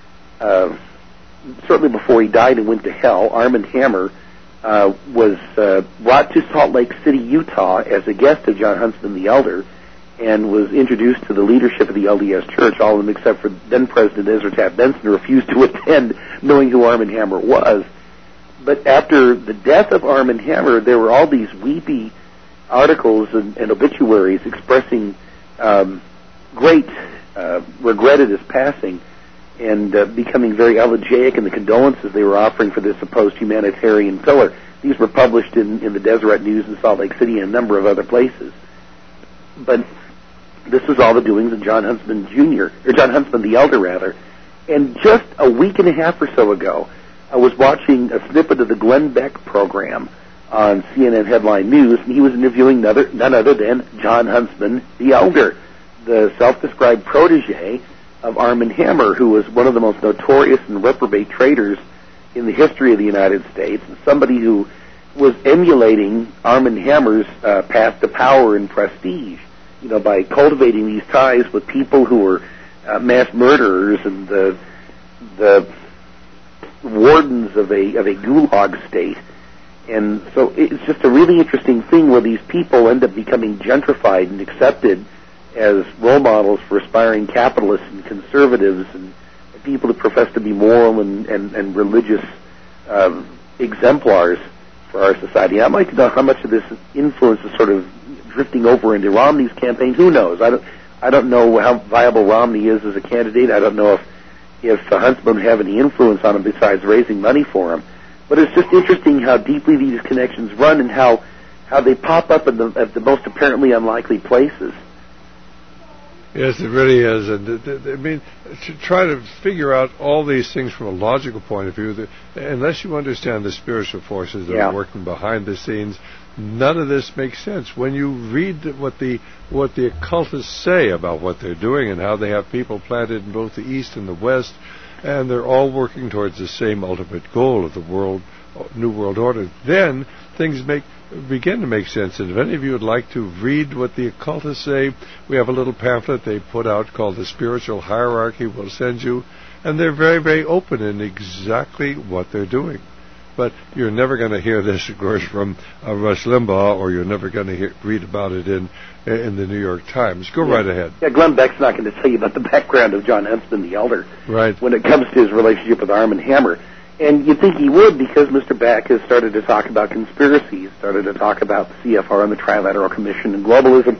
he died and went to hell, Arm & Hammer was brought to Salt Lake City, Utah, as a guest of John Huntsman the Elder, and was introduced to the leadership of the LDS Church, all of them except for then-President Ezra Taft Benson, refused to attend, knowing who Arm & Hammer was. But after the death of Arm & Hammer, there were all these weepy articles and obituaries expressing great regret at his passing and becoming very elegiac in the condolences they were offering for this supposed humanitarian pillar. These were published in the Deseret News in Salt Lake City and a number of other places. But this was all the doings of John Huntsman the Elder, rather. And just a week and a half or so ago, I was watching a snippet of the Glenn Beck program on CNN Headline News, and he was interviewing none other than John Huntsman the Elder, the self-described protege of Arm & Hammer, who was one of the most notorious and reprobate traitors in the history of the United States, and somebody who was emulating Arm & Hammer's path to power and prestige, by cultivating these ties with people who were mass murderers and the wardens of a gulag state. And so it's just a really interesting thing where these people end up becoming gentrified and accepted as role models for aspiring capitalists and conservatives and people that profess to be moral and religious exemplars for our society. I'd like to know how much of this influence is sort of drifting over into Romney's campaign. Who knows? I don't know how viable Romney is as a candidate. I don't know if Huntsman would have any influence on him besides raising money for him. But it's just interesting how deeply these connections run and how they pop up at the most apparently unlikely places. Yes, it really is. And I mean, to try to figure out all these things from a logical point of view, unless you understand the spiritual forces that are working behind the scenes, none of this makes sense. When you read what the occultists say about what they're doing and how they have people planted in both the East and the West, and they're all working towards the same ultimate goal of the New World Order, then things begin to make sense. And if any of you would like to read what the occultists say, we have a little pamphlet they put out called The Spiritual Hierarchy. We'll send you. And they're very, very open in exactly what they're doing. But you're never going to hear this, of course, from Rush Limbaugh, or you're never going to read about it in the New York Times. Go right ahead. Yeah, Glenn Beck's not going to tell you about the background of John Huntsman the Elder. Right. When it comes to his relationship with Arm & Hammer. And you'd think he would, because Mr. Beck has started to talk about conspiracies, started to talk about the CFR and the Trilateral Commission and globalism.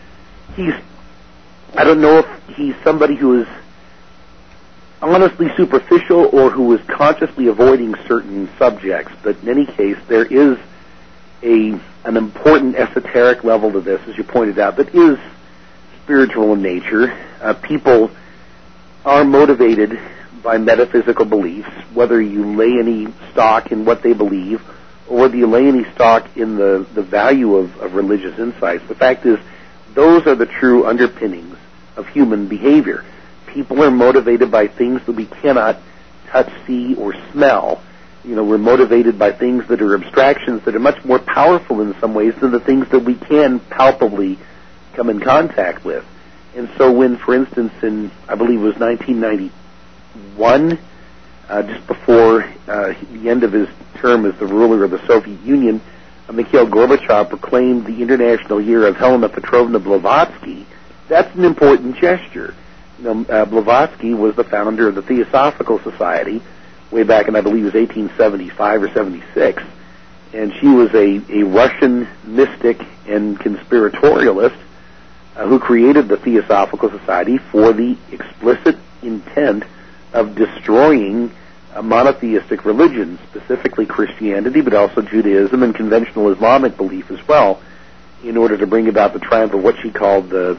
I don't know if he's somebody who is honestly superficial or who is consciously avoiding certain subjects, but in any case, there is an important esoteric level to this, as you pointed out, that is spiritual in nature. People are motivated by metaphysical beliefs, whether you lay any stock in what they believe or whether you lay any stock in the value of religious insights. The fact is, those are the true underpinnings of human behavior. People are motivated by things that we cannot touch, see, or smell. We're motivated by things that are abstractions that are much more powerful in some ways than the things that we can palpably come in contact with. And so when, for instance, in, I believe it was 1991, just before the end of his term as the ruler of the Soviet Union, Mikhail Gorbachev proclaimed the International Year of Helena Petrovna Blavatsky, that's an important gesture. Blavatsky was the founder of the Theosophical Society way back in, I believe, it was 1875 or 76, and she was a Russian mystic and conspiratorialist who created the Theosophical Society for the explicit intent of destroying monotheistic religions, specifically Christianity, but also Judaism and conventional Islamic belief as well, in order to bring about the triumph of what she called the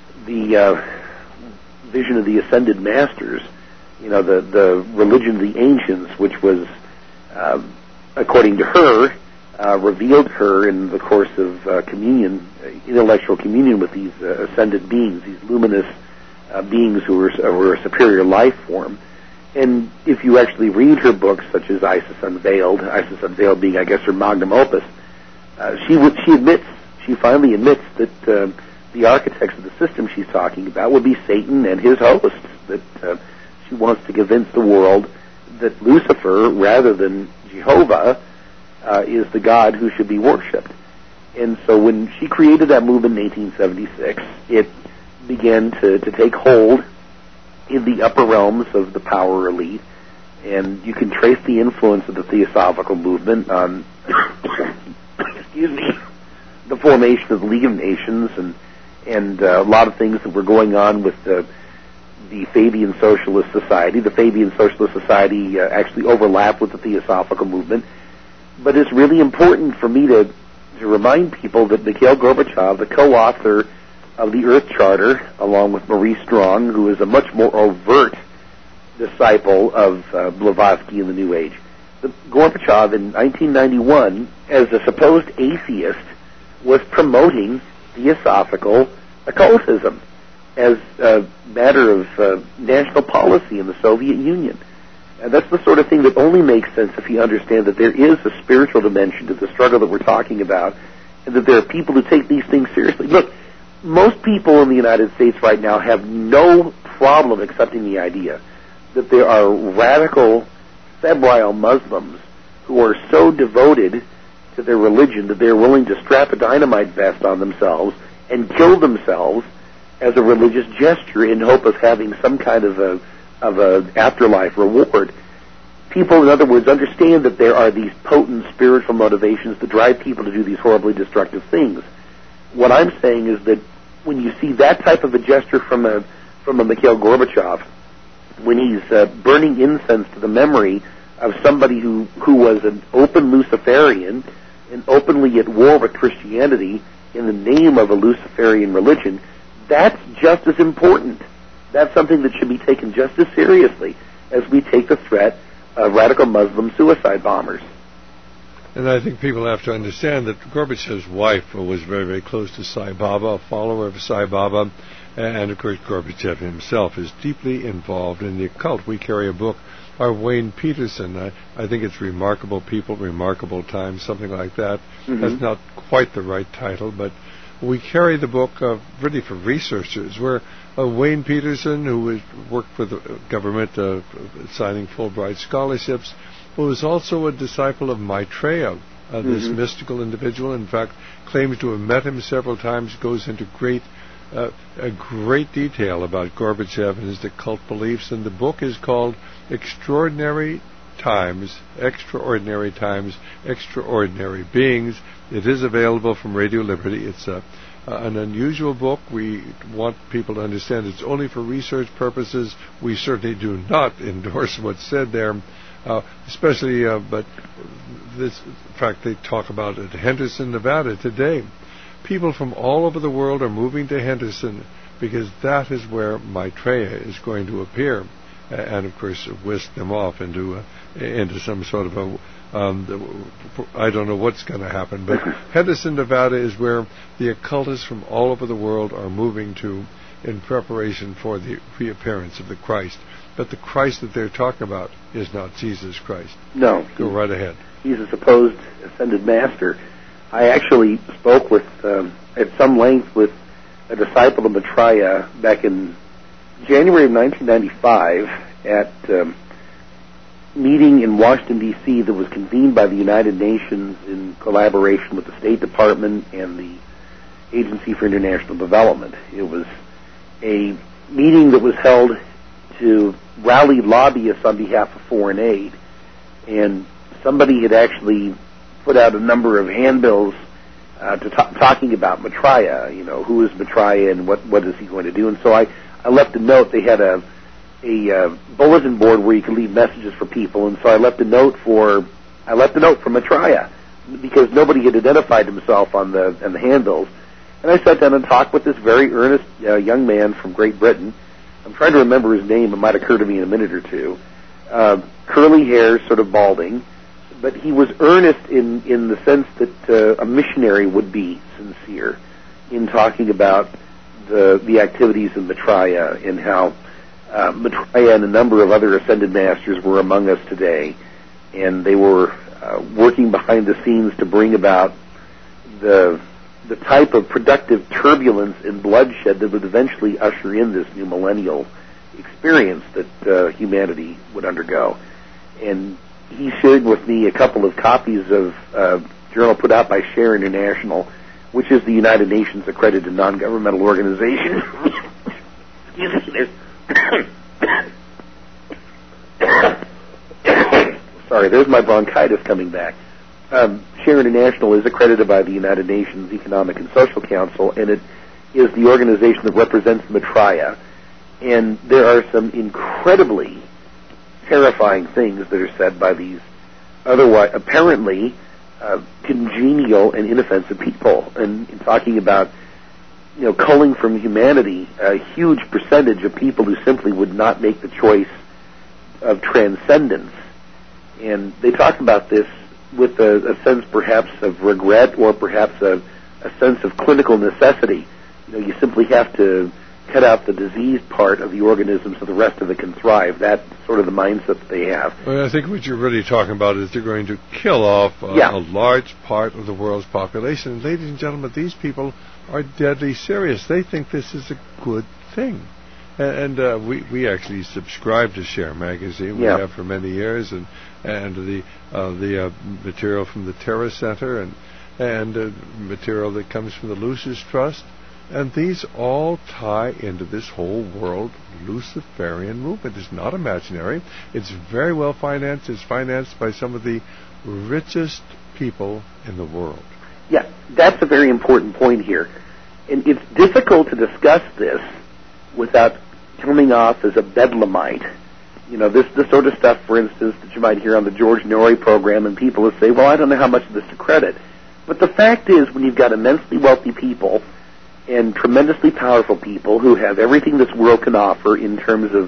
vision of the ascended masters, the religion of the ancients, which was, according to her, revealed her in the course of communion, intellectual communion with these ascended beings, these luminous beings who were a superior life form. And if you actually read her books, such as Isis Unveiled being, I guess, her magnum opus, she finally admits that the architects of the system she's talking about would be Satan and his hosts, that she wants to convince the world that Lucifer, rather than Jehovah, is the God who should be worshipped. And so when she created that movement in 1876, it began to take hold in the upper realms of the power elite, and you can trace the influence of the Theosophical movement on the formation of the League of Nations and a lot of things that were going on with the Fabian Socialist Society. The Fabian Socialist Society actually overlapped with the Theosophical movement. But it's really important for me to remind people that Mikhail Gorbachev, the co-author of the Earth Charter, along with Maurice Strong, who is a much more overt disciple of Blavatsky in the New Age, Gorbachev in 1991, as a supposed atheist, was promoting theosophical occultism as a matter of national policy in the Soviet Union. And that's the sort of thing that only makes sense if you understand that there is a spiritual dimension to the struggle that we're talking about, and that there are people who take these things seriously. Look, most people in the United States right now have no problem accepting the idea that there are radical, febrile Muslims who are so devoted to their religion that they're willing to strap a dynamite vest on themselves and kill themselves as a religious gesture in hope of having some kind of a afterlife reward. People, in other words, understand that there are these potent spiritual motivations that drive people to do these horribly destructive things. What I'm saying is that when you see that type of a gesture from a Mikhail Gorbachev, when he's burning incense to the memory of somebody who was an open Luciferian and openly at war with Christianity in the name of a Luciferian religion, that's just as important. That's something that should be taken just as seriously as we take the threat of radical Muslim suicide bombers. And I think people have to understand that Gorbachev's wife was very, very close to Sai Baba, a follower of Sai Baba, and of course Gorbachev himself is deeply involved in the occult. We carry a book by Wayne Peterson. I think it's Remarkable People, Remarkable Times, something like that. Mm-hmm. That's not quite the right title, but we carry the book really for researchers, where Wayne Peterson, who worked for the government signing Fulbright scholarships, was also a disciple of Maitreya, this mystical individual. In fact, claims to have met him several times, goes into great detail about Gorbachev and his occult beliefs. And the book is called Extraordinary Times, Extraordinary Beings. It is available from Radio Liberty. It's an unusual book. We want people to understand it's only for research purposes. We certainly do not endorse what's said there, especially, but this, in fact, they talk about it. Henderson, Nevada today. People from all over the world are moving to Henderson because that is where Maitreya is going to appear, and of course whisk them off into some sort of a I don't know what's going to happen, but Henderson, Nevada is where the occultists from all over the world are moving to in preparation for the reappearance of the Christ. But the Christ that they're talking about is not Jesus Christ. No. Go right ahead. He's a supposed ascended master. I actually spoke with, at some length, with a disciple of Maitreya back in January of 1995 at meeting in Washington, D.C. that was convened by the United Nations in collaboration with the State Department and the Agency for International Development. It was a meeting that was held to rally lobbyists on behalf of foreign aid, and somebody had actually put out a number of handbills talking about Maitreya, who is Maitreya and what is he going to do. And so I left a note. They had a bulletin board where you could leave messages for people, and so I left a note for Maitreya because nobody had identified himself on the handbills. And I sat down and talked with this very earnest young man from Great Britain. I'm trying to remember his name. It might occur to me in a minute or two. Curly hair, sort of balding, but he was earnest in the sense that a missionary would be sincere in talking about the activities of Maitreya and how Maitreya and a number of other ascended masters were among us today, and they were working behind the scenes to bring about the type of productive turbulence and bloodshed that would eventually usher in this new millennial experience that humanity would undergo. And he shared with me a couple of copies of a journal put out by Share International, which is the United Nations accredited non-governmental organization. Excuse me, sorry, there's my bronchitis coming back. Share International is accredited by the United Nations Economic and Social Council, and it is the organization that represents Maitreya. And there are some incredibly terrifying things that are said by these otherwise apparently congenial and inoffensive people, and in talking about culling from humanity a huge percentage of people who simply would not make the choice of transcendence. And they talk about this with a sense perhaps of regret or perhaps a sense of clinical necessity. You simply have to cut out the diseased part of the organism so the rest of it can thrive. That's sort of the mindset that they have. Well, I think what you're really talking about is they're going to kill off a large part of the world's population. And ladies and gentlemen, these people are deadly serious. They think this is a good thing. And we actually subscribe to Share Magazine. We have for many years, and the material from the Terra Center and material that comes from the Lucis Trust. And these all tie into this whole world Luciferian movement. It's not imaginary. It's very well financed. It's financed by some of the richest people in the world. Yeah, that's a very important point here. And it's difficult to discuss this without coming off as a bedlamite. You know, this sort of stuff, for instance, that you might hear on the George Norrie program, and people will say, well, I don't know how much of this to credit. But the fact is, when you've got immensely wealthy people and tremendously powerful people who have everything this world can offer in terms of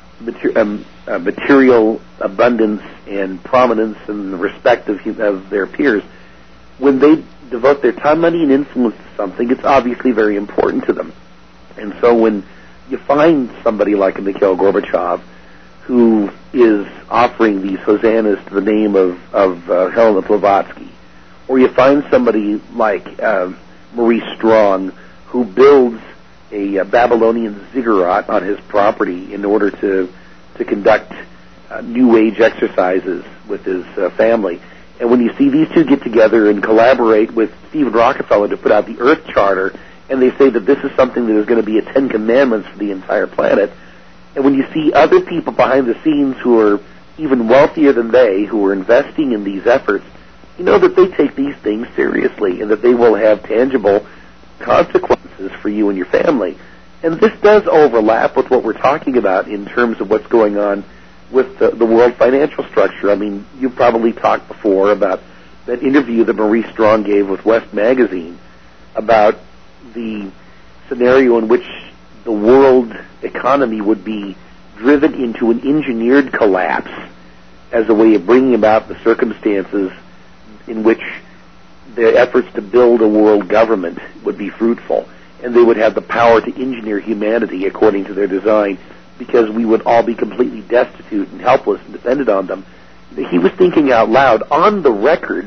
material abundance and prominence and the respect of their peers, when they devote their time, money, and influence to something, it's obviously very important to them. And so when you find somebody like a Mikhail Gorbachev who is offering these hosannas to the name of Helena Blavatsky, or you find somebody like Maurice Strong who builds a Babylonian ziggurat on his property in order to conduct New Age exercises with his family. And when you see these two get together and collaborate with Stephen Rockefeller to put out the Earth Charter, and they say that this is something that is going to be a 10 Commandments for the entire planet, and when you see other people behind the scenes who are even wealthier than they, who are investing in these efforts, you know that they take these things seriously and that they will have tangible consequences for you and your family. And this does overlap with what we're talking about in terms of what's going on with the world financial structure. I mean, you've probably talked before about that interview that Maurice Strong gave with West Magazine about the scenario in which the world economy would be driven into an engineered collapse as a way of bringing about the circumstances in which their efforts to build a world government would be fruitful, and they would have the power to engineer humanity according to their design, because we would all be completely destitute and helpless and dependent on them. He was thinking out loud on the record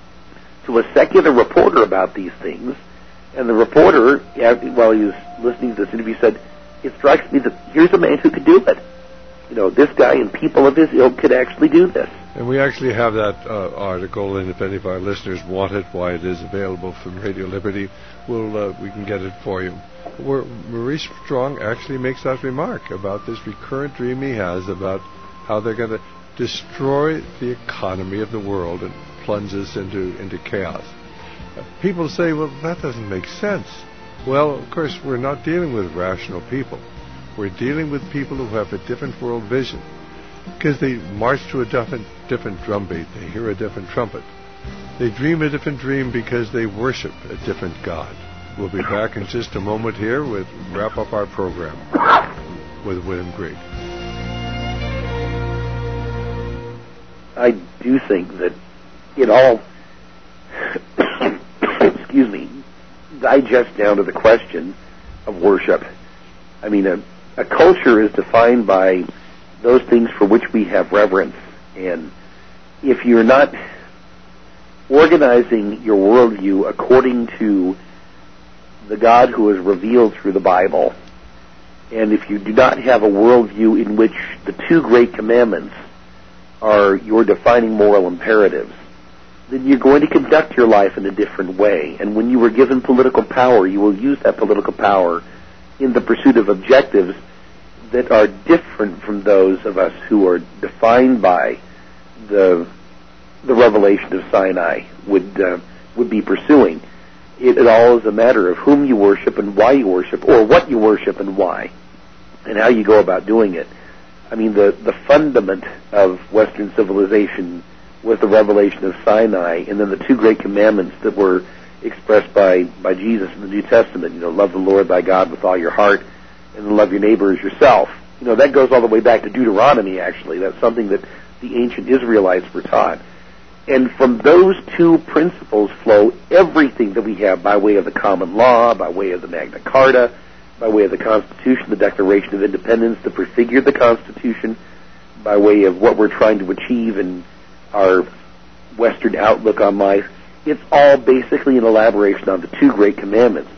to a secular reporter about these things, and the reporter, while he was listening to this interview, said, it strikes me that here's a man who could do it. You know, this guy and people of his ilk could actually do this. And we actually have that article, and if any of our listeners want it, why it is available from Radio Liberty, we can get it for you. Where Maurice Strong actually makes that remark about this recurrent dream he has about how they're going to destroy the economy of the world and plunge us into chaos. People say, well, that doesn't make sense. Well, of course, we're not dealing with rational people. We're dealing with people who have a different world vision, because they march to a different drumbeat. They hear a different trumpet. They dream a different dream because they worship a different God. We'll be back in just a moment here with wrap up our program with William Grigg. I do think that it all, excuse me, digests down to the question of worship. I mean, a culture is defined by those things for which we have reverence. And if you're not organizing your worldview according to the God who is revealed through the Bible, and if you do not have a worldview in which the two great commandments are your defining moral imperatives, then you're going to conduct your life in a different way. And when you were given political power, you will use that political power in the pursuit of objectives that are different from those of us who are defined by the revelation of Sinai would be pursuing. It all is a matter of whom you worship and why you worship, or what you worship and why, and how you go about doing it. I mean, the fundament of Western civilization was the revelation of Sinai, and then the two great commandments that were expressed by Jesus in the New Testament. You know, love the Lord thy God with all your heart, and love your neighbor as yourself. You know, that goes all the way back to Deuteronomy, actually. That's something that the ancient Israelites were taught. And from those two principles flow everything that we have by way of the common law, by way of the Magna Carta, by way of the Constitution, the Declaration of Independence that prefigured the Constitution, by way of what we're trying to achieve in our Western outlook on life. It's all basically an elaboration on the two great commandments.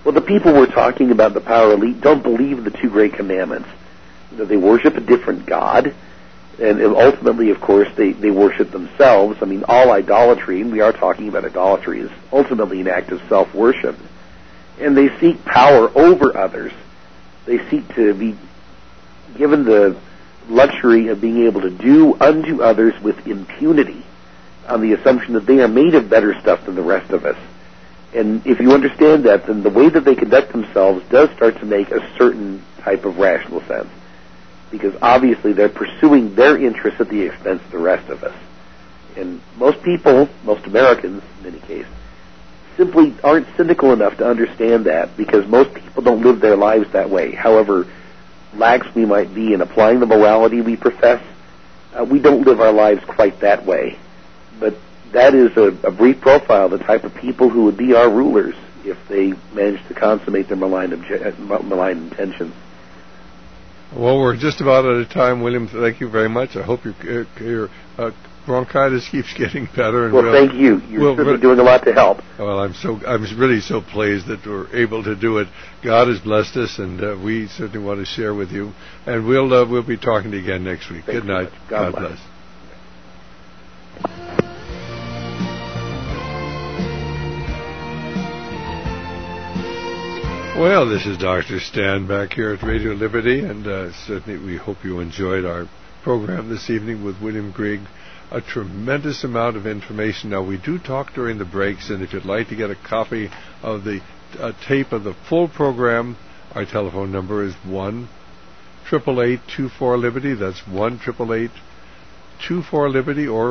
Well, the people we're talking about, the power elite, don't believe the two great commandments. They worship a different God, and ultimately, of course, they worship themselves. I mean, all idolatry, and we are talking about idolatry, is ultimately an act of self-worship. And they seek power over others. They seek to be given the luxury of being able to do unto others with impunity, on the assumption that they are made of better stuff than the rest of us. And if you understand that, then the way that they conduct themselves does start to make a certain type of rational sense. Because obviously they're pursuing their interests at the expense of the rest of us. And most people, most Americans in any case, simply aren't cynical enough to understand that, because most people don't live their lives that way. However lax we might be in applying the morality we profess, we don't live our lives quite that way. But that is a brief profile of the type of people who would be our rulers if they manage to consummate their malign intentions. Well, we're just about out of time, William. Thank you very much. I hope your bronchitis keeps getting better. And well, thank you. You're certainly doing a lot to help. Well, I'm really so pleased that we're able to do it. God has blessed us, and we certainly want to share with you. And we'll be talking to you again next week. Good night. God bless. Well, this is Dr. Stan back here at Radio Liberty, and certainly we hope you enjoyed our program this evening with William Grigg. A tremendous amount of information. Now, we do talk during the breaks, and if you'd like to get a copy of the tape of the full program, our telephone number is 1-888-24-LIBERTY. That's 1-888-24-LIBERTY or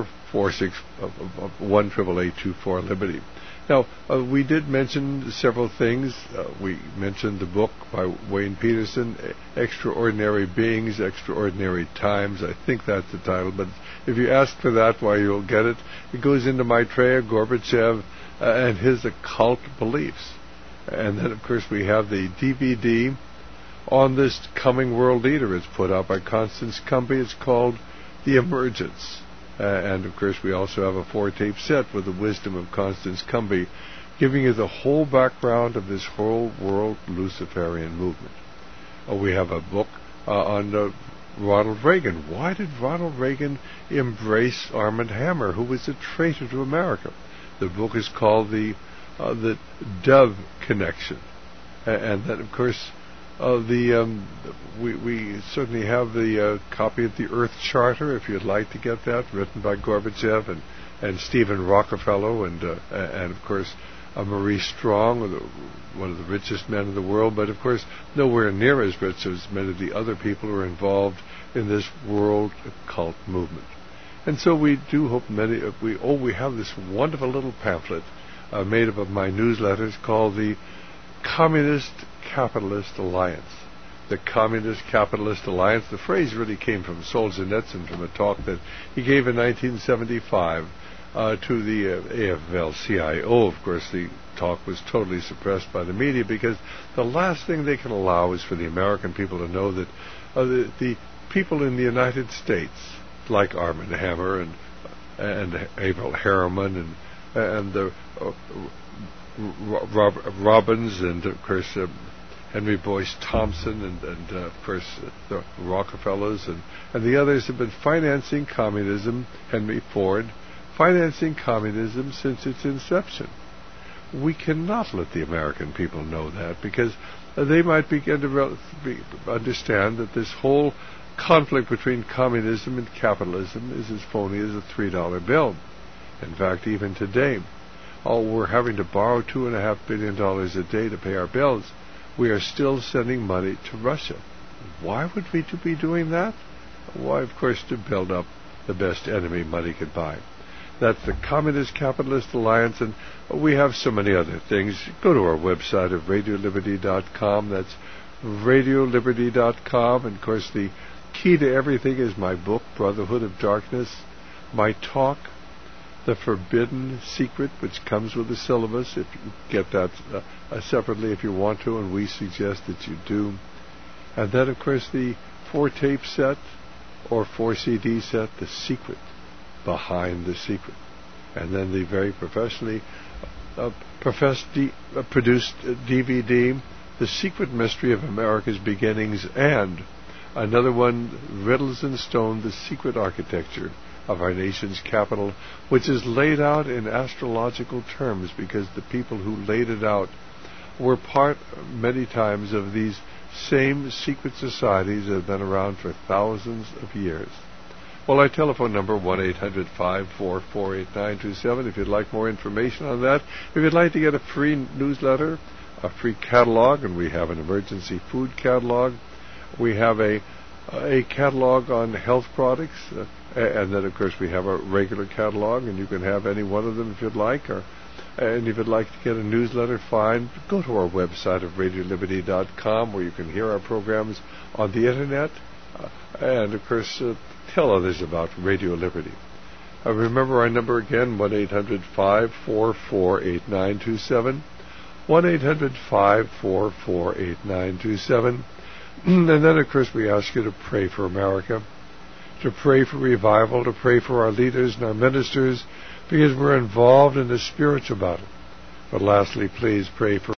1-888-24-LIBERTY. Now, we did mention several things. We mentioned the book by Wayne Peterson, Extraordinary Beings, Extraordinary Times. I think that's the title, but if you ask for that, why, you'll get it. It goes into Maitreya, Gorbachev, and his occult beliefs. And then, of course, we have the DVD on this coming world leader. It's put out by Constance Cumby. It's called The Emergence. And, of course, we also have a 4-tape set with the wisdom of Constance Cumby, giving you the whole background of this whole world Luciferian movement. We have a book on Ronald Reagan. Why did Ronald Reagan embrace Armand Hammer, who was a traitor to America? The book is called The Dove Connection. And then, of course, we certainly have the copy of the Earth Charter, if you'd like to get that, written by Gorbachev and Stephen Rockefeller, and of course Maurice Strong, one of the richest men in the world, but of course nowhere near as rich as many of the other people who are involved in this world occult movement. And so we do hope we have this wonderful little pamphlet made up of my newsletters called the Communist Capitalist Alliance. The Communist Capitalist Alliance. The phrase really came from Solzhenitsyn, from a talk that he gave in 1975 to the AFL-CIO. Of course, the talk was totally suppressed by the media, because the last thing they can allow is for the American people to know that the people in the United States, like Armand Hammer and Averell Harriman and the Robbins, and of course Henry Boyce Thompson, and of course the Rockefellers and the others have been financing communism. Henry Ford, financing communism since its inception. We cannot let the American people know that, because they might begin to understand that this whole conflict between communism and capitalism is as phony as a $3 bill. In fact, even today, we're having to borrow $2.5 billion a day to pay our bills. We are still sending money to Russia. Why would we be doing that? Why, of course, to build up the best enemy money could buy. That's the Communist Capitalist Alliance, and we have so many other things. Go to our website at radioliberty.com. That's radioliberty.com. And, of course, the key to everything is my book, Brotherhood of Darkness, my talk, The Forbidden Secret, which comes with the syllabus. If you get that separately if you want to, and we suggest that you do. And then, of course, the 4-tape set or 4-CD set, The Secret Behind the Secret. And then the very professionally produced DVD, The Secret Mystery of America's Beginnings, and another one, Riddles in Stone, The Secret Architecture of Our Nation's Capital, which is laid out in astrological terms because the people who laid it out were part, many times, of these same secret societies that have been around for thousands of years. Well, our telephone number, 1-800-544-8927, if you'd like more information on that. If you'd like to get a free newsletter, a free catalog, and we have an emergency food catalog. We have a catalog on health products, and then, of course, we have a regular catalog, and you can have any one of them if you'd like. And if you'd like to get a newsletter, fine. Go to our website of RadioLiberty.com, where you can hear our programs on the Internet. And, of course, tell others about Radio Liberty. Remember our number again, 1-800-544-8927, 1-800-544-8927. And then, of course, we ask you to pray for America, to pray for revival, to pray for our leaders and our ministers, because we're involved in the spiritual battle. But lastly, please pray for